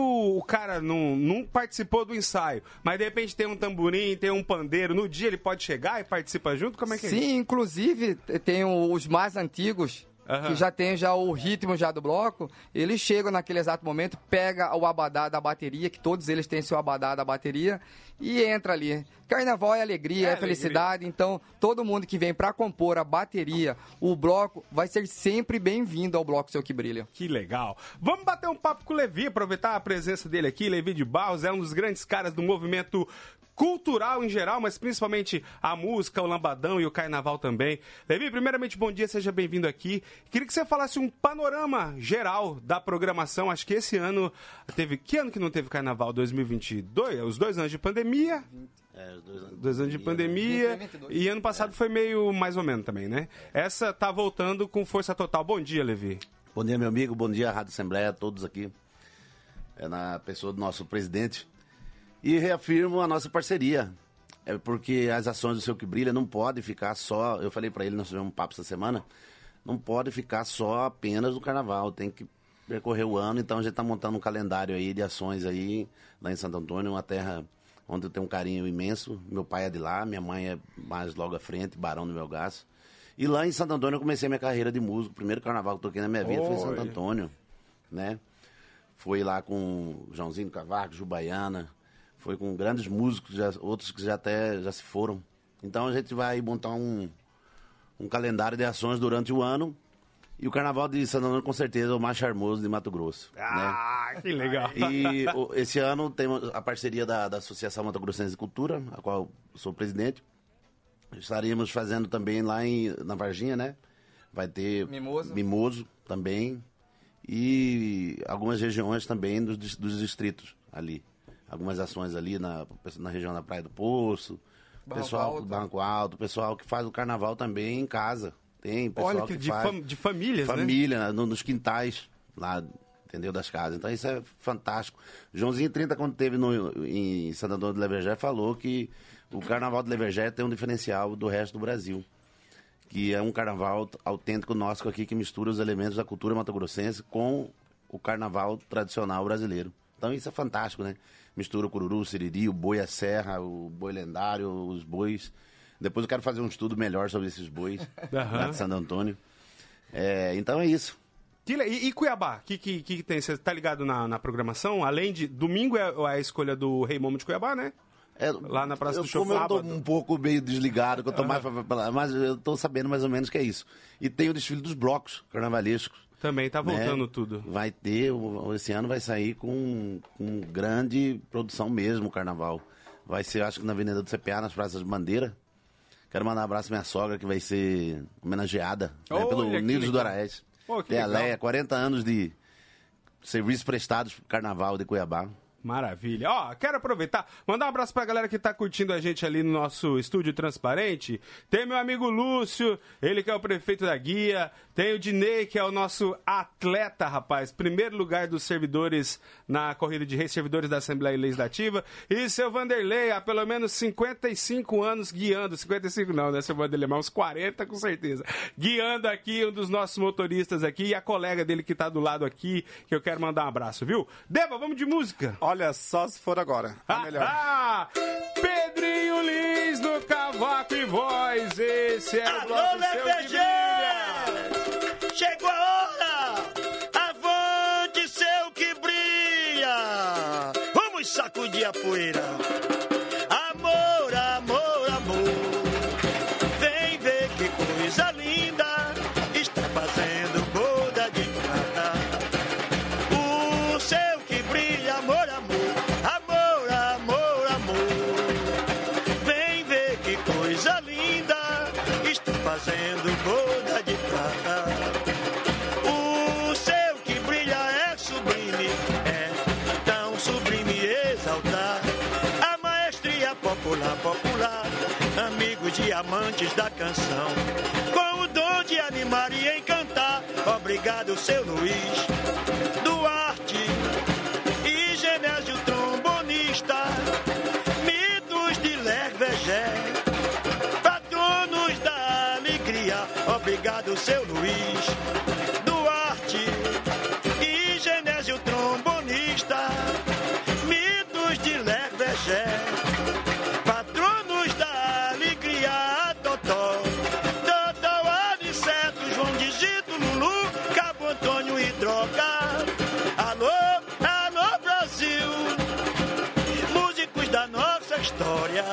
o cara não participou do ensaio, mas de repente tem um tamborim, tem um pandeiro, no dia ele pode chegar e participa junto? Como é que é isso? Sim, inclusive tem os mais antigos, que já tem o ritmo já do bloco, eles chegam naquele exato momento, pega o abadá da bateria, que todos eles têm seu abadá da bateria, e entra ali. Carnaval é alegria, é felicidade, então todo mundo que vem para compor a bateria, o bloco, vai ser sempre bem-vindo ao Bloco Seu Que Brilha. Que legal. Vamos bater um papo com o Levi, aproveitar a presença dele aqui. Levi de Barros é um dos grandes caras do movimento cultural em geral, mas principalmente a música, o lambadão e o carnaval também. Levi, primeiramente, bom dia, seja bem-vindo aqui. Queria que você falasse um panorama geral da programação. Acho que esse ano teve... Que ano que não teve carnaval? 2022? Os 2 anos de pandemia. Os 2 anos de pandemia. 22. E ano passado foi meio mais ou menos também, né? Essa tá voltando com força total. Bom dia, Levi. Bom dia, meu amigo. Bom dia, Rádio Assembleia, todos aqui. Na pessoa do nosso presidente. E reafirmo a nossa parceria. É porque as ações do Seu Que Brilha não podem ficar só... Eu falei para ele, nós tivemos um papo essa semana. Não pode ficar só apenas no carnaval. Tem que percorrer o ano. Então a gente está montando um calendário aí de ações aí lá em Santo Antônio, uma terra onde eu tenho um carinho imenso. Meu pai é de lá, minha mãe é mais logo à frente, Barão do Melgaço. E lá em Santo Antônio eu comecei minha carreira de músico. O primeiro carnaval que eu toquei na minha vida foi em Santo Antônio, né? Foi lá com Joãozinho do Cavaco, Jubaiana. Foi com grandes músicos, outros que já se foram. Então a gente vai montar um calendário de ações durante o ano. E o Carnaval de Santo Antônio, com certeza, é o mais charmoso de Mato Grosso. Ah, né? Que legal. E esse ano temos a parceria da Associação Mato Grossense de Cultura, a qual eu sou presidente. Estaríamos fazendo também lá na Varginha, né? Vai ter Mimoso também. E algumas regiões também dos distritos ali. Algumas ações ali na região da Praia do Poço, Barranco Alto, pessoal que faz o carnaval também em casa. Tem pessoal. Olha, que faz de famílias, família, né? Nos quintais lá, entendeu, das casas. Então isso é fantástico. Joãozinho 30, quando esteve em Santo Antônio do Levergé, falou que o carnaval do Levergé tem um diferencial do resto do Brasil, que é um carnaval autêntico nosso aqui, que mistura os elementos da cultura mato-grossense com o carnaval tradicional brasileiro. Então isso é fantástico, né? Mistura o cururu, o siriri, o boi à serra, o boi lendário, os bois. Depois eu quero fazer um estudo melhor sobre esses bois lá de Santo Antônio. Então é isso. E Cuiabá? O que tem? Você tá ligado na programação? Além de... Domingo é a escolha do Rei Momo de Cuiabá, né? Lá na Praça do Show. Como eu tô um pouco meio desligado, que eu tô mais mas eu tô sabendo mais ou menos que é isso. E tem o desfile dos blocos carnavalescos. Também tá voltando, né? tudo. Vai ter, esse ano vai sair com grande produção mesmo o carnaval. Vai ser, acho que na Avenida do CPA, nas Praças de Bandeira. Quero mandar um abraço à minha sogra, que vai ser homenageada, né, pelo Nilson do Araés. Pô, que tem a legal. Leia, 40 anos de serviços prestados pro Carnaval de Cuiabá. Maravilha. Ó, quero aproveitar, mandar um abraço pra galera que tá curtindo a gente ali no nosso estúdio transparente. Tem meu amigo Lúcio, ele que é o prefeito da Guia. Tem o Dinei, que é o nosso atleta, rapaz. Primeiro lugar dos servidores na corrida de reis, servidores da Assembleia Legislativa. E seu Vanderlei, há pelo menos 55 anos guiando. 55 não, né, seu Vanderlei? Mas uns 40 com certeza. Guiando aqui um dos nossos motoristas aqui e a colega dele que tá do lado aqui, que eu quero mandar um abraço, viu? Deva, vamos de música. Olha, só se for agora. Melhor. Pedrinho Lins no cavaco e voz. Esse é o bloco Seu que Brilha. Chegou a hora. Avante, seu que brilha. Vamos sacudir a poeira. Amor, amor, amor. Vem ver que coisa linda. Está fazendo boda de prata. O seu que brilha, amor, amor. Amor, amor, amor. Vem ver que coisa linda. Está fazendo boda de prata. O seu que brilha é sublime. É tão sublime exaltar a maestria popular, popular. Amigos diamantes da canção, com o dom de animar e encantar. Obrigado, seu Luiz Duarte e Genésio trombonista, mitos de Lervegé, patronos da alegria. Obrigado, seu Luiz Duarte e Genésio trombonista, mitos de Lervegé, patronos da alegria. Totó, Totó, Aniceto, João de Gito, Lulu, Cabo Antônio e Droga. Alô, alô, Brasil, músicos da nossa história.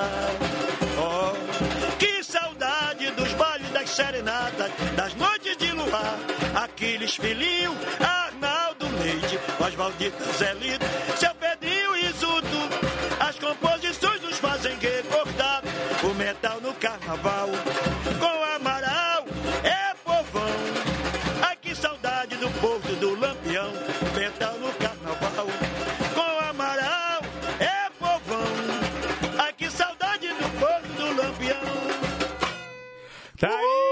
Oh, que saudade dos bailes, das serenatas, das noites de luar. Aquiles Filhinho, Arnaldo Leite, Oswaldito Zelito, seu Pedrinho e Zuto. As composições nos fazem recordar o metal no carnaval. Com Amaral é povão. Ai, que saudade do povo do Lampião. Metal no carnaval. Com Amaral é povão. Ai, que saudade do povo do Lampião. Tá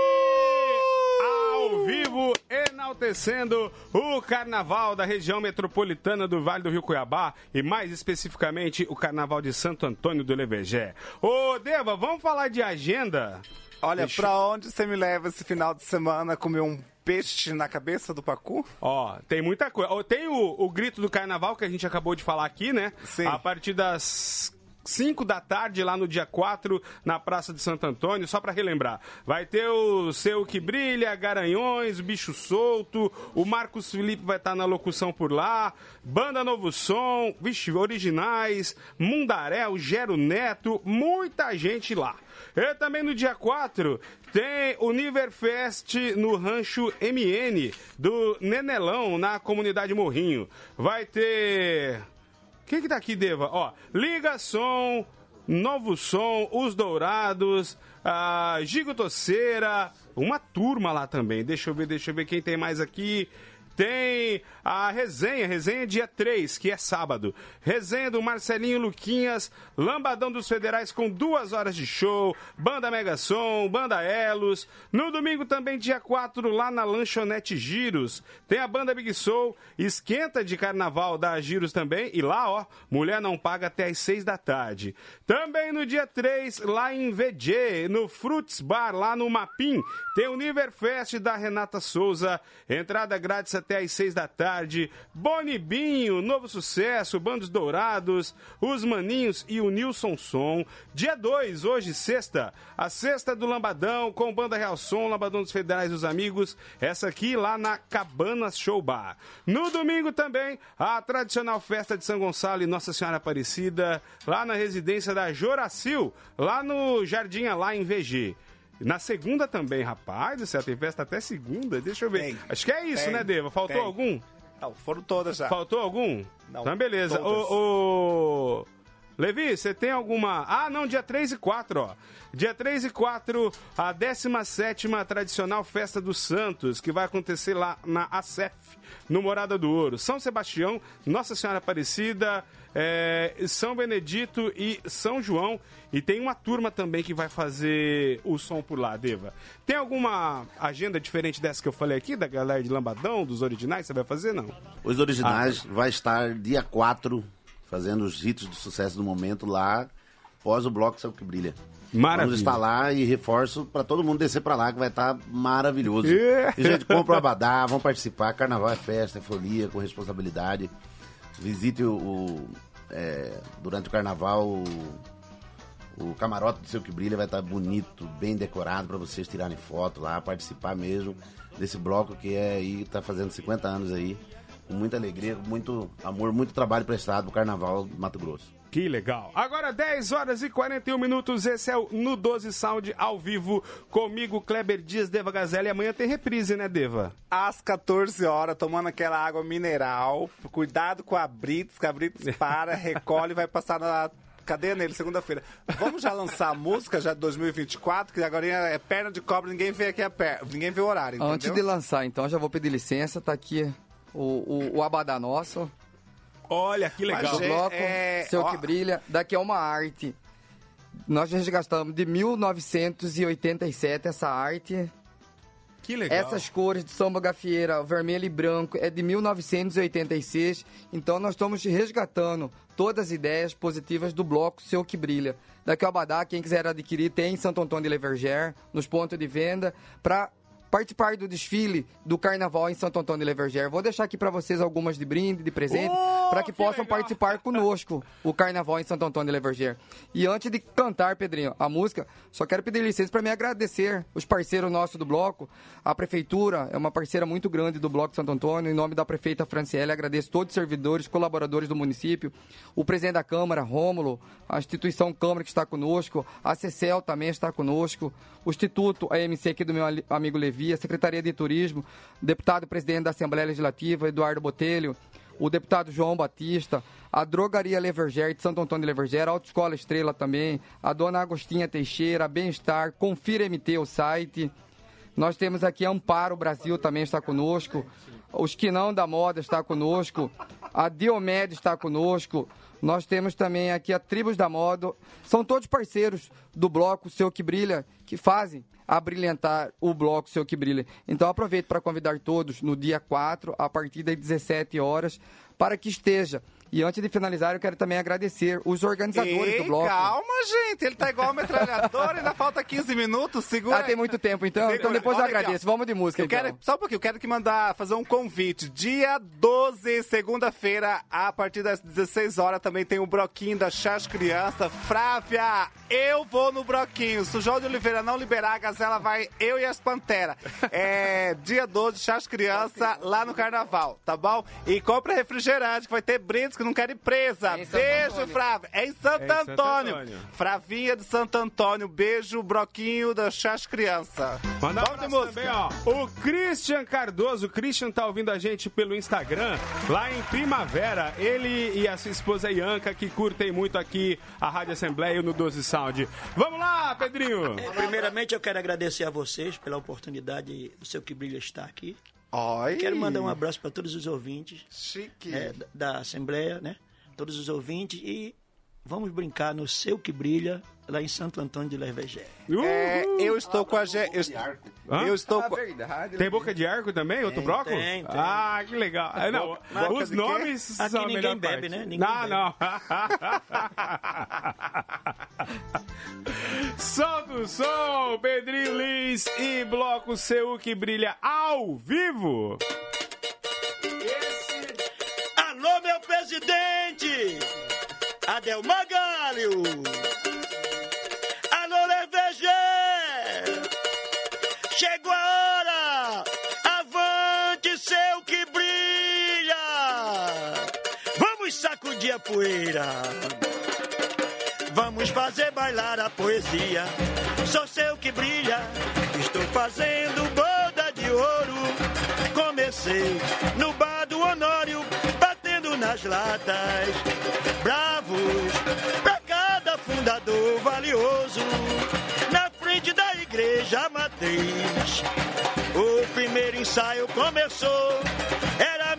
aí, ao vivo, enaltecendo o Carnaval da região metropolitana do Vale do Rio Cuiabá e mais especificamente o Carnaval de Santo Antônio do Levegé. Ô, Deva, vamos falar de agenda? Olha, pra onde você me leva esse final de semana comer um peixe na cabeça do Pacu? Ó, tem muita coisa. Ó, tem o grito do Carnaval que a gente acabou de falar aqui, né? Sim. A partir das 5 da tarde, lá no dia 4, na Praça de Santo Antônio, só pra relembrar. Vai ter o Seu que Brilha, Garanhões, Bicho Solto, o Marcos Felipe vai estar na locução por lá, Banda Novo Som, vixe, Originais, Mundaré, o Gero Neto, muita gente lá. E também no dia 4 tem o Niverfest no Rancho MN do Nenelão, na comunidade Morrinho. Vai ter... Quem que tá aqui, Deva? Ó, Liga Som, Novo Som, Os Dourados, Gigo Toceira, uma turma lá também. Deixa eu ver quem tem mais aqui. Tem a resenha dia 3, que é sábado. Resenha do Marcelinho Luquinhas, Lambadão dos Federais com 2 horas de show, Banda Mega Som, Banda Elos. No domingo também, dia 4, lá na Lanchonete Giros, tem a Banda Big Soul, Esquenta de Carnaval da Giros também. E lá, ó, Mulher Não Paga até às 6 da tarde. Também no dia 3, lá em VG, no Fruits Bar, lá no Mapim, tem o Niverfest da Renata Souza, entrada grátis até às 6 da tarde. Bonibinho, Novo Sucesso, Bandos Dourados, Os Maninhos e o Nilson Som. Dia 2, hoje, sexta, a sexta do Lambadão, com Banda Real Som, Lambadão dos Federais dos Amigos, essa aqui lá na Cabanas Show Bar. No domingo também, a tradicional festa de São Gonçalo e Nossa Senhora Aparecida, lá na residência da Joracil, lá no Jardim lá em VG. Na segunda também, rapaz do céu, tem festa até segunda, deixa eu ver. Tem, acho que é isso, tem, né, Deva? Faltou algum? Não, foram todas já. Faltou algum? Não. Então, beleza. Levi, você tem alguma... Ah, não, dia 3 e 4, ó. Dia 3 e 4, a 17ª tradicional Festa dos Santos, que vai acontecer lá na ACEF, no Morada do Ouro. São Sebastião, Nossa Senhora Aparecida, São Benedito e São João. E tem uma turma também que vai fazer o som por lá, Deva. Tem alguma agenda diferente dessa que eu falei aqui, da galera de Lambadão, dos originais? Você vai fazer, não? Os originais vai estar dia 4, fazendo os hits de sucesso do momento lá, pós o bloco Céu que Brilha. Maravilha. Vamos estar lá e reforço para todo mundo descer para lá, que vai estar maravilhoso. E, gente, compra o abadá, vão participar. Carnaval é festa, é folia, com responsabilidade. Visite durante o carnaval o camarote do Céu que Brilha, vai estar bonito, bem decorado para vocês tirarem foto lá, participar mesmo desse bloco que está fazendo 50 anos aí, com muita alegria, com muito amor, muito trabalho prestado pro Carnaval do Mato Grosso. Que legal. Agora 10 horas e 41 minutos, esse é o No 12 Sound ao vivo, comigo, Kleber Dias, Deva Gazella, e amanhã tem reprise, né, Deva? Às 14 horas, tomando aquela água mineral, cuidado com a Brits, que a Brits para, recolhe e vai passar na cadeia nele, segunda-feira. Vamos já lançar a música já de 2024, que agora é perna de cobra, ninguém vê aqui ninguém vê o horário, entendeu? Antes de lançar, então, já vou pedir licença, tá aqui o abadá nosso. Olha, que legal. O bloco Céu que Brilha, daqui é uma arte. Nós resgatamos de 1987 essa arte. Que legal. Essas cores de samba gafieira, vermelho e branco, é de 1986. Então nós estamos resgatando todas as ideias positivas do bloco Céu que Brilha. Daqui ao abadá, quem quiser adquirir, tem em Santo Antônio de Leverger, nos pontos de venda, para participar do desfile do Carnaval em Santo Antônio de Leverger. Vou deixar aqui para vocês algumas de brinde, de presente, para que possam participar conosco o Carnaval em Santo Antônio de Leverger. E antes de cantar, Pedrinho, a música, só quero pedir licença para me agradecer os parceiros nossos do bloco. A Prefeitura é uma parceira muito grande do Bloco de Santo Antônio. Em nome da prefeita Franciele, agradeço todos os servidores, colaboradores do município, o presidente da Câmara, Rômulo, a instituição Câmara que está conosco, a CECEL também está conosco, o Instituto AMC aqui do meu amigo Levi, a Secretaria de Turismo, o deputado presidente da Assembleia Legislativa, Eduardo Botelho, o deputado João Batista, a Drogaria Leverger de Santo Antônio de Leverger, a Autoescola Estrela também, a dona Agostinha Teixeira, a Bem-Estar, Confira MT, o site. Nós temos aqui a Amparo Brasil também está conosco, o Esquinão da Moda está conosco, a Diomed está conosco, nós temos também aqui a Tribos da Moda, são todos parceiros do bloco Céu que Brilha, que fazem a brilhantar o bloco Céu que Brilha. Então aproveito para convidar todos no dia 4, a partir das 17 horas, para que esteja. E antes de finalizar, eu quero também agradecer os organizadores do bloco. Calma, gente, ele tá igual a metralhadora, ainda falta 15 minutos, segura. Tem muito tempo, então depois eu agradeço. Vamos de música, Só um pouquinho, eu quero fazer um convite. Dia 12, segunda-feira, a partir das 16 horas, também tem o bloquinho da Chás Criança. Frávia, eu vou no bloquinho. Se o João de Oliveira não liberar, a Gazela vai, eu e as Panteras. Dia 12, Chás Criança, lá no Carnaval, tá bom? E compra refrigerante, que vai ter brindes que não querem presa. Beijo, Frávia. É em Santo Antônio. Fravinha de Santo Antônio. Beijo, bloquinho da Chás Criança. Manda um abraço também, ó. O Christian Cardoso. O Christian tá ouvindo a gente pelo Instagram, lá em Primavera. Ele e a sua esposa Ianca, que curtem muito aqui a Rádio Assembleia no 12 Sound. Vamos lá, Pedrinho. Primeiramente, eu quero agradecer a vocês pela oportunidade do Céu que Brilha estar aqui. Oi. Quero mandar um abraço para todos os ouvintes. Chique. Da Assembleia, né? Todos os ouvintes. E vamos brincar no Céu que Brilha, lá em Santo Antônio de Leverger. Eu estou com a... Eu estou com... Tem Boca de Arco também? Outro bloco? Tem. Ah, que legal. Os nomes são aqui a melhor ninguém bebe, parte. né? Ninguém Não. Solta o som, Pedrinho Lins e bloco Céu que Brilha ao vivo. Alô, meu presidente! Adelmar Galho! Alô, Leverger! Chegou a hora! Avante, Céu que Brilha! Vamos sacudir a poeira! Vamos fazer bailar a poesia. Sou Céu que Brilha, estou fazendo boda de ouro. Comecei no bar do Honório, batendo na nas latas. Bravos pra cada fundador valioso, na frente da igreja matriz. O primeiro ensaio começou, era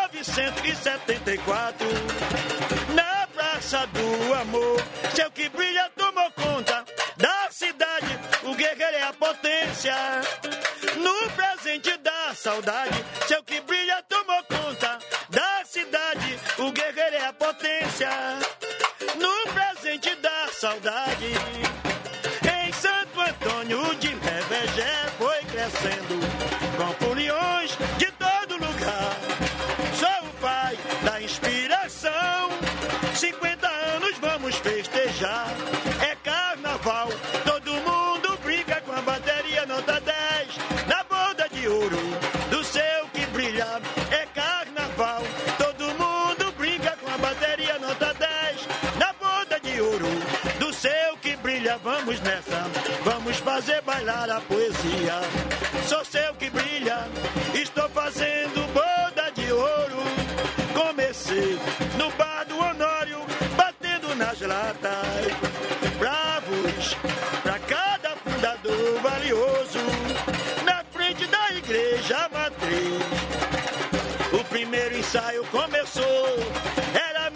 1974, na Praça do Amor. Seu que brilha tomou conta da cidade, o guerreiro é a potência. No presente da saudade, seu que brilha tomou conta da cidade, o guerreiro é a potência. No presente da saudade, em Santo Antônio de Levegé foi crescendo, com foliões de todo lugar. Sou o pai da inspiração, 50 anos vamos festejar. É carnaval, todo mundo brinca com a bateria nota 10, na boda de ouro do céu que brilha. É carnaval, todo mundo brinca com a bateria nota 10, na boda de ouro do céu que brilha. Vamos nessa, vamos fazer bailar a poesia. Sou céu que brilha, estou fazendo boda de ouro. Comecei no bar do Honório, batendo nas latas. Bravos pra cada fundador valioso, na frente da igreja matriz. O primeiro ensaio começou, era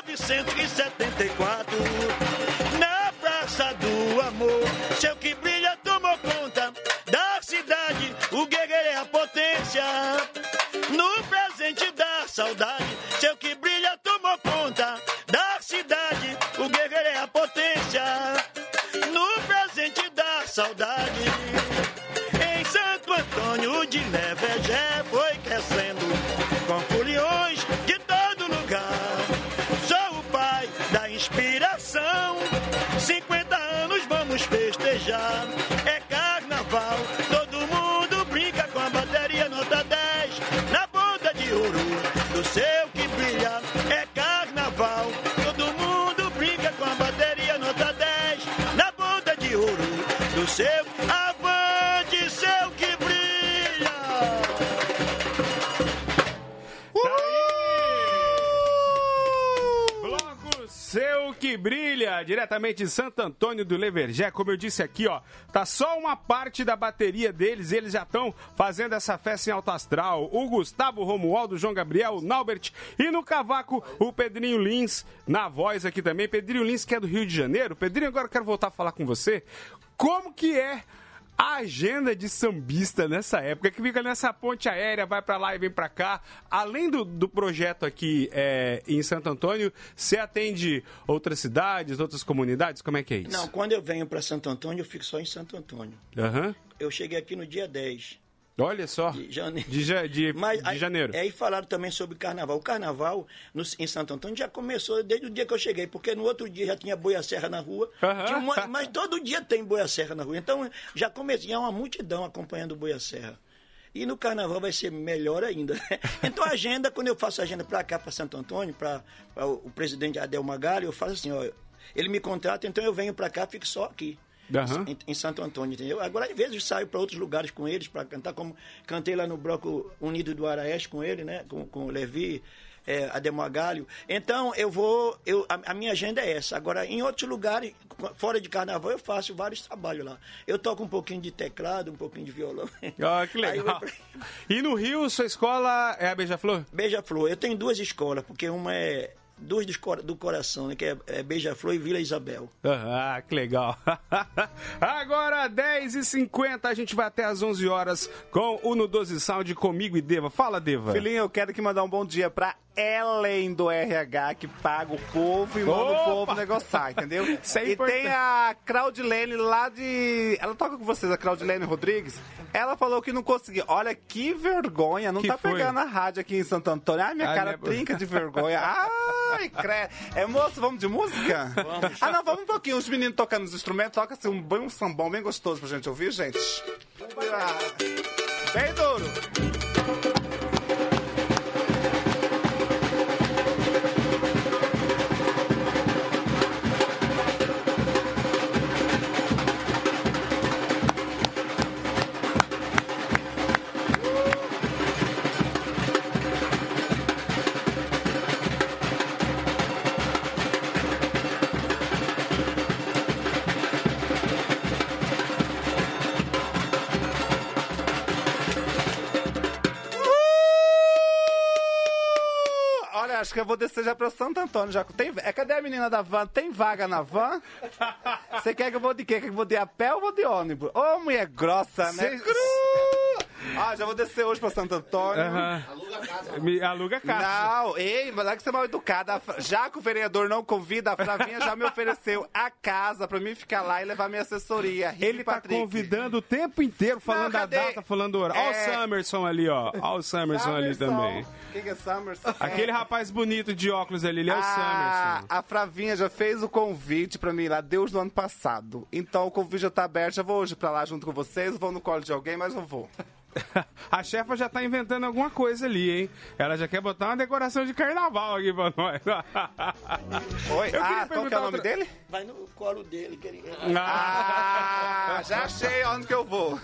1974, na Praça do Amor. Seu que brilha tomou conta da cidade, o guerreiro é a potência. No presente da saudade, seu que brilha tomou conta da cidade, o guerreiro é a potência. No presente da saudade, em Santo Antônio de Levegé foi crescendo, com foliões de todo lugar. Sou o pai da inspiração, 50 anos vamos festejar. É carnaval, todo mundo brinca com a bateria nota 10, na boda de ouro do céu que brilha. É carnaval, todo mundo brinca com a bateria nota 10, na boda de ouro do céu. Avante, céu que brilha! Bloco Seu que Brilha, diretamente de Santo Antônio do Levergé. Como eu disse aqui, ó, tá só uma parte da bateria deles, eles já estão fazendo essa festa em alto astral. O Gustavo, o Romualdo, o João Gabriel, o Naubert e no cavaco o Pedrinho Lins, na voz aqui também. Pedrinho Lins, que é do Rio de Janeiro. Pedrinho, agora eu quero voltar a falar com você. Como que é a agenda de sambista nessa época, que fica nessa ponte aérea, vai pra lá e vem pra cá? Além do projeto aqui em Santo Antônio, você atende outras cidades, outras comunidades? Como é que é isso? Não, quando eu venho para Santo Antônio, eu fico só em Santo Antônio. Uhum. Eu cheguei aqui no dia 10. Olha só, De janeiro. de janeiro. Aí falaram também sobre carnaval. O carnaval em Santo Antônio já começou desde o dia que eu cheguei, porque no outro dia já tinha boia-serra na rua. Uhum. Mas todo dia tem boia-serra na rua. Então já comecei, uma multidão acompanhando boia-serra. E no carnaval vai ser melhor ainda. Então a agenda, quando eu faço a agenda para cá, para Santo Antônio, para o presidente Adel Magalho, eu faço assim, ó, ele me contrata, então eu venho para cá, fico só aqui. Uhum. Em Santo Antônio, entendeu? Agora, às vezes, saio para outros lugares com eles para cantar, como cantei lá no Bloco Unido do Araeste com ele, né? Com o Levi, Ademogalho. Então, a minha agenda é essa. Agora, em outros lugares, fora de carnaval, eu faço vários trabalhos lá. Eu toco um pouquinho de teclado, um pouquinho de violão. Ah, que legal. E no Rio, sua escola é a Beija-Flor? Beija-Flor. Eu tenho duas escolas, porque uma é duas do coração, né? Que é Beija-Flor e Vila Isabel. Ah, que legal. Agora, 10h50, a gente vai até às 11 horas com o No 12 Sound comigo e Deva. Fala, Deva. Filhinho, eu quero que mandar um bom dia pra Ellen do RH, que paga o povo e manda o povo negociar, entendeu? Isso é e importante. tem a Claudilene lá de... Ela toca com vocês, a Claudilene Rodrigues. Ela falou que não conseguiu. Olha, que vergonha. Não Que tá foi? pegando a rádio aqui em Santo Antônio. Ai, minha cara trinca de vergonha. Ai, credo. Moço, vamos de música? Vamos. Não, vamos um pouquinho. Os meninos tocando os instrumentos. Toca assim um sambão bem gostoso pra gente ouvir, gente. Bem duro. Olha, acho que eu vou descer já pra Santo Antônio. Já. Cadê a menina da van? Tem vaga na van? Você quer que eu vou de quê? Quer que eu vou de a pé ou vou de ônibus? Ô, mulher grossa, né? Já vou descer hoje pra Santo Antônio. Aluga a casa. Não, mas lá que você é mal educada. Já que o vereador não convida, a Flavinha já me ofereceu a casa pra mim ficar lá e levar minha assessoria. Ele tá convidando o tempo inteiro, falando da data, falando o horário. Olha o Summerson ali, ó. Olha o Summerson ali também. Quem que é Summerson? Aquele rapaz bonito de óculos ali, ele é o Summerson. A Flavinha já fez o convite pra mim lá, Deus do ano passado. Então o convite já tá aberto, já vou hoje pra lá junto com vocês, vou no colo de alguém, mas eu vou. A chefa já tá inventando alguma coisa ali, hein? Ela já quer botar uma decoração de carnaval aqui pra nós. Oi? Qual que é o nome dele? Vai no colo dele, querido. Já achei onde que eu vou.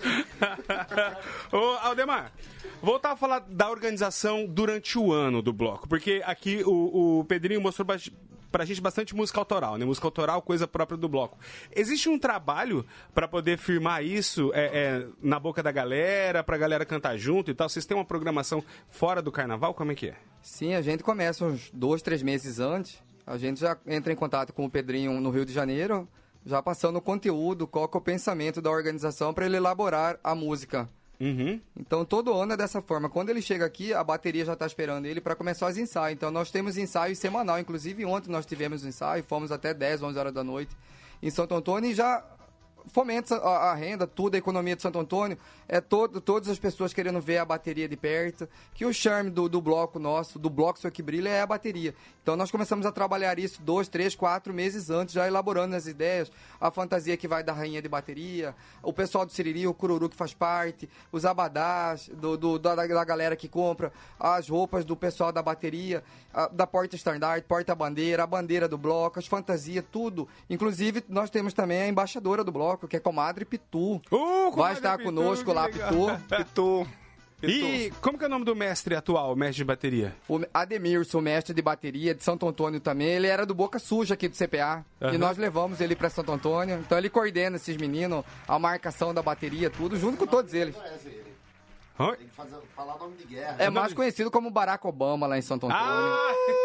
Ô, Aldemar, voltar a falar da organização durante o ano do bloco, porque aqui o Pedrinho mostrou pra gente bastante música autoral, né? Música autoral, coisa própria do bloco. Existe um trabalho pra poder firmar isso na boca da galera, pra galera cantar junto e tal? Vocês têm uma programação fora do carnaval? Como é que é? Sim, a gente começa uns 2, 3 meses antes. A gente já entra em contato com o Pedrinho no Rio de Janeiro, já passando o conteúdo, qual que é o pensamento da organização para ele elaborar a música. Uhum. Então, todo ano é dessa forma. Quando ele chega aqui, a bateria já está esperando ele para começar os ensaios. Então, nós temos ensaios semanal. Inclusive, ontem nós tivemos ensaio, fomos até 10, 11 horas da noite em Santo Antônio e já fomenta a renda, tudo, a economia de Santo Antônio. Todas as pessoas querendo ver a bateria de perto. Que o charme do bloco nosso, do bloco Seu Que Brilha, é a bateria. Então, nós começamos a trabalhar isso 2, 3, 4 meses antes, já elaborando as ideias, a fantasia que vai da rainha de bateria, o pessoal do Siriri, o Cururu que faz parte, os abadás da galera que compra, as roupas do pessoal da bateria, da porta-estandarte, porta-bandeira, a bandeira do bloco, as fantasias, tudo. Inclusive, nós temos também a embaixadora do bloco, que é Comadre Pitu. Vai estar conosco lá, Pitu. E como que é o nome do mestre atual, mestre de bateria? O Ademilson, mestre de bateria de Santo Antônio também. Ele era do Boca Suja aqui do CPA. Uhum. E nós levamos ele para Santo Antônio. Então ele coordena esses meninos, a marcação da bateria, tudo, junto com todos eles. Tem que falar nome de guerra. É mais conhecido como Barack Obama lá em Santo Antônio.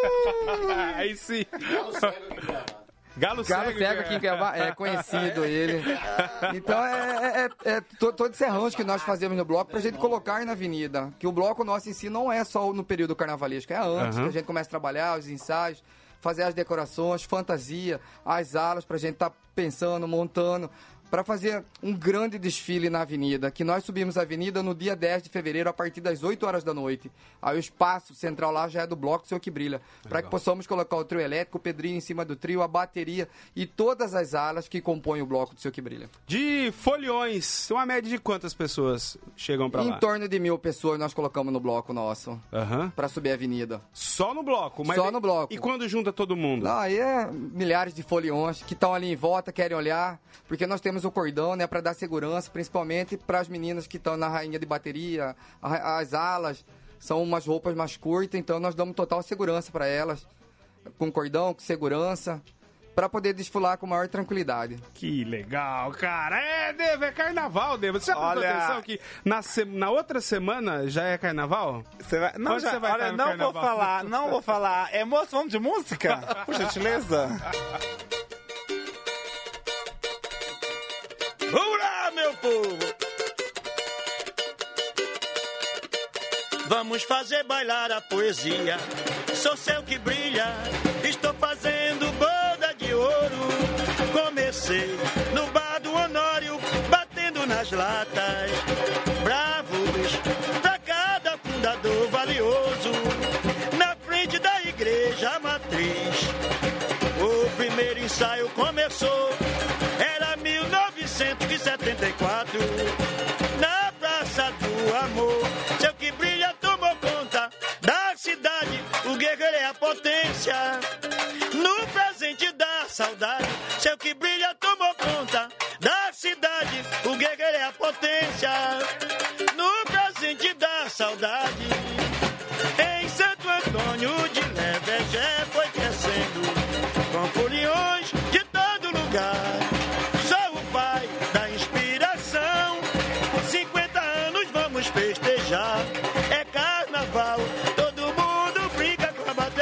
Aí sim. Galo Cego aqui em Cuiabá, é conhecido ele. Então todo esse arranjo que nós fazemos no bloco pra gente colocar na avenida. Que o bloco nosso em si não é só no período carnavalesco, é antes, que a gente começa a trabalhar, os ensaios, fazer as decorações, fantasia, as alas pra gente tá pensando, montando, para fazer um grande desfile na avenida, que nós subimos a avenida no dia 10 de fevereiro, a partir das 8 horas da noite. Aí o espaço central lá já é do bloco Seu Que Brilha, para que possamos colocar o trio elétrico, o Pedrinho em cima do trio, a bateria e todas as alas que compõem o bloco do Seu Que Brilha. De foliões, uma média de quantas pessoas chegam para lá? Em torno de 1.000 pessoas nós colocamos no bloco nosso, para subir a avenida. Só no bloco? Só no bloco. E quando junta todo mundo? Lá aí é milhares de foliões que estão ali em volta, querem olhar, porque nós temos o cordão, né, para dar segurança, principalmente para as meninas que estão na rainha de bateria, as alas são umas roupas mais curtas, então nós damos total segurança para elas, com cordão, com segurança, para poder desfilar com maior tranquilidade. Que legal, cara! Deva, é carnaval, Deva. Você já prestou atenção que na outra semana já é carnaval? Não, já, olha, não vou falar. Moço, vamos de música? Por gentileza. Vamos lá, meu povo! Vamos fazer bailar a poesia. Sou Seu Que Brilha, estou fazendo boda de ouro. Comecei no bar do Honório, batendo nas latas. Bravos pra cada fundador valioso. Na frente da igreja matriz, o primeiro ensaio começou. Era 1974, na Praça do Amor. Seu Que Brilha tomou conta da cidade, o guerreiro é a potência. No presente da saudade, Seu Que Brilha tomou conta da cidade, o guerreiro é a potência. No presente da saudade, em Santo Antônio de Levegé foi crescendo, com foliões de todo lugar. Festejar, é carnaval, todo mundo brinca com a bateria.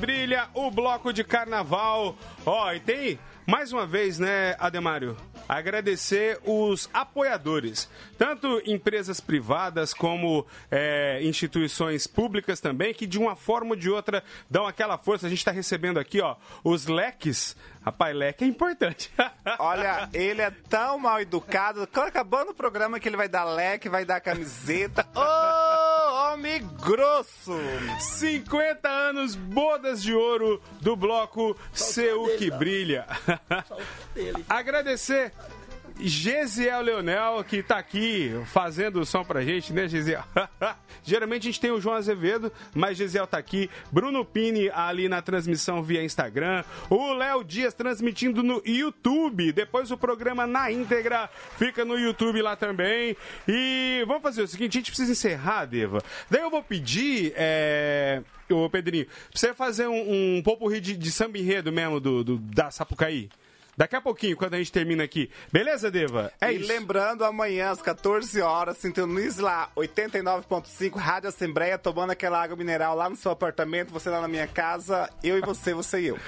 Brilha, o bloco de carnaval. Ó, e tem mais uma vez, né, Ademário? Agradecer os apoiadores, tanto empresas privadas como instituições públicas também, que de uma forma ou de outra dão aquela força. A gente está recebendo aqui, ó, os leques. Rapaz, leque é importante. Olha, ele é tão mal educado. Acabando o programa que ele vai dar leque, vai dar camiseta. Ô, homem grosso! 50 anos, bodas de ouro do bloco Seu Que Brilha. Agradecer Gesiel Leonel, que tá aqui fazendo o som pra gente, né, Gesiel? Geralmente a gente tem o João Azevedo, mas Gesiel tá aqui. Bruno Pini ali na transmissão via Instagram. O Léo Dias transmitindo no YouTube. Depois o programa na íntegra fica no YouTube lá também. E vamos fazer o seguinte, a gente precisa encerrar, Deva. Daí eu vou pedir, ô Pedrinho, pra você fazer um popurrí de samba enredo mesmo da Sapucaí. Daqui a pouquinho, quando a gente termina aqui. Beleza, Deva? E lembrando, amanhã às 14 horas, sintonize lá, 89.5, Rádio Assembleia, tomando aquela água mineral lá no seu apartamento, você lá na minha casa, eu e você e eu.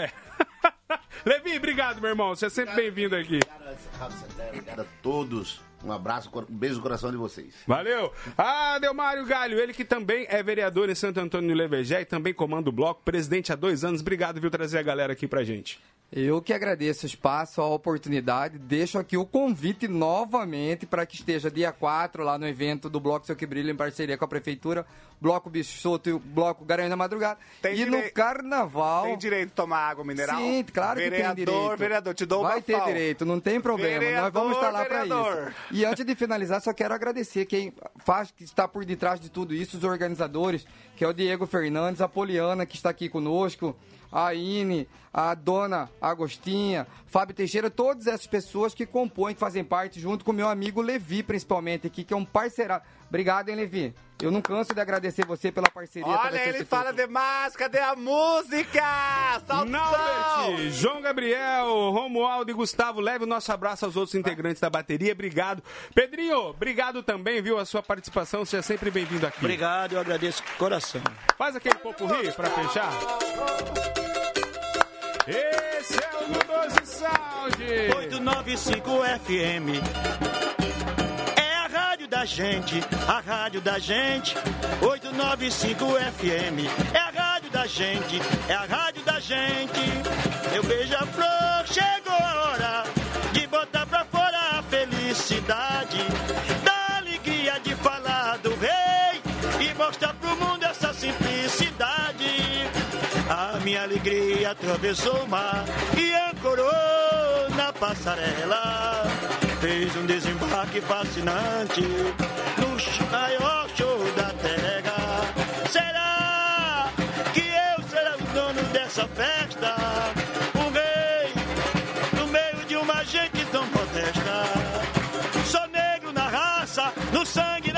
Levi, obrigado, meu irmão. Você é sempre bem-vindo aqui. Obrigado a todos. Um abraço, um beijo no coração de vocês. Valeu. Adelmário Galho, ele que também é vereador em Santo Antônio do Levejé e também comanda o bloco, presidente há 2 anos. Obrigado, viu, trazer a galera aqui pra gente. Eu que agradeço o espaço, a oportunidade. Deixo aqui o convite novamente para que esteja dia 4 lá no evento do Bloco Seu Que Brilha, em parceria com a Prefeitura, Bloco Bicho Solto e o Bloco Garanhuns da Madrugada. No Carnaval... Tem direito de tomar água mineral? Sim, claro que tem direito. Vereador, te dou uma Vai ter direito, não tem problema. Nós vamos estar lá para isso. E antes de finalizar, só quero agradecer quem que está por detrás de tudo isso, os organizadores, que é o Diego Fernandes, a Poliana, que está aqui conosco, a Ine, a dona Agostinha, Fábio Teixeira, todas essas pessoas que compõem, que fazem parte, junto com o meu amigo Levi, principalmente, aqui, que é um parceirado. Obrigado, hein, Levi? Eu não canso de agradecer você pela parceria. Olha, ele fala demais, cadê a música? Naubert, João Gabriel, Romualdo e Gustavo, leve o nosso abraço aos outros integrantes da bateria, obrigado. Pedrinho, obrigado também, viu, a sua participação, seja sempre bem-vindo aqui. Obrigado, eu agradeço de coração. Faz aquele popurrí pra fechar. Esse é o No 12 Sound 895 FM. É a rádio da gente, a rádio da gente. 895 FM. É a rádio da gente, é a rádio da gente. Meu beija-flor, chegou a hora de botar pra fora a felicidade, da alegria de falar do rei e mostrar pro mundo essa simplicidade. A minha alegria atravessou o mar e ancorou na passarela. Fez um desembarque fascinante no maior show da terra. Será que eu serei o dono dessa festa? Um rei no meio de uma gente tão modesta. Sou negro na raça, no sangue,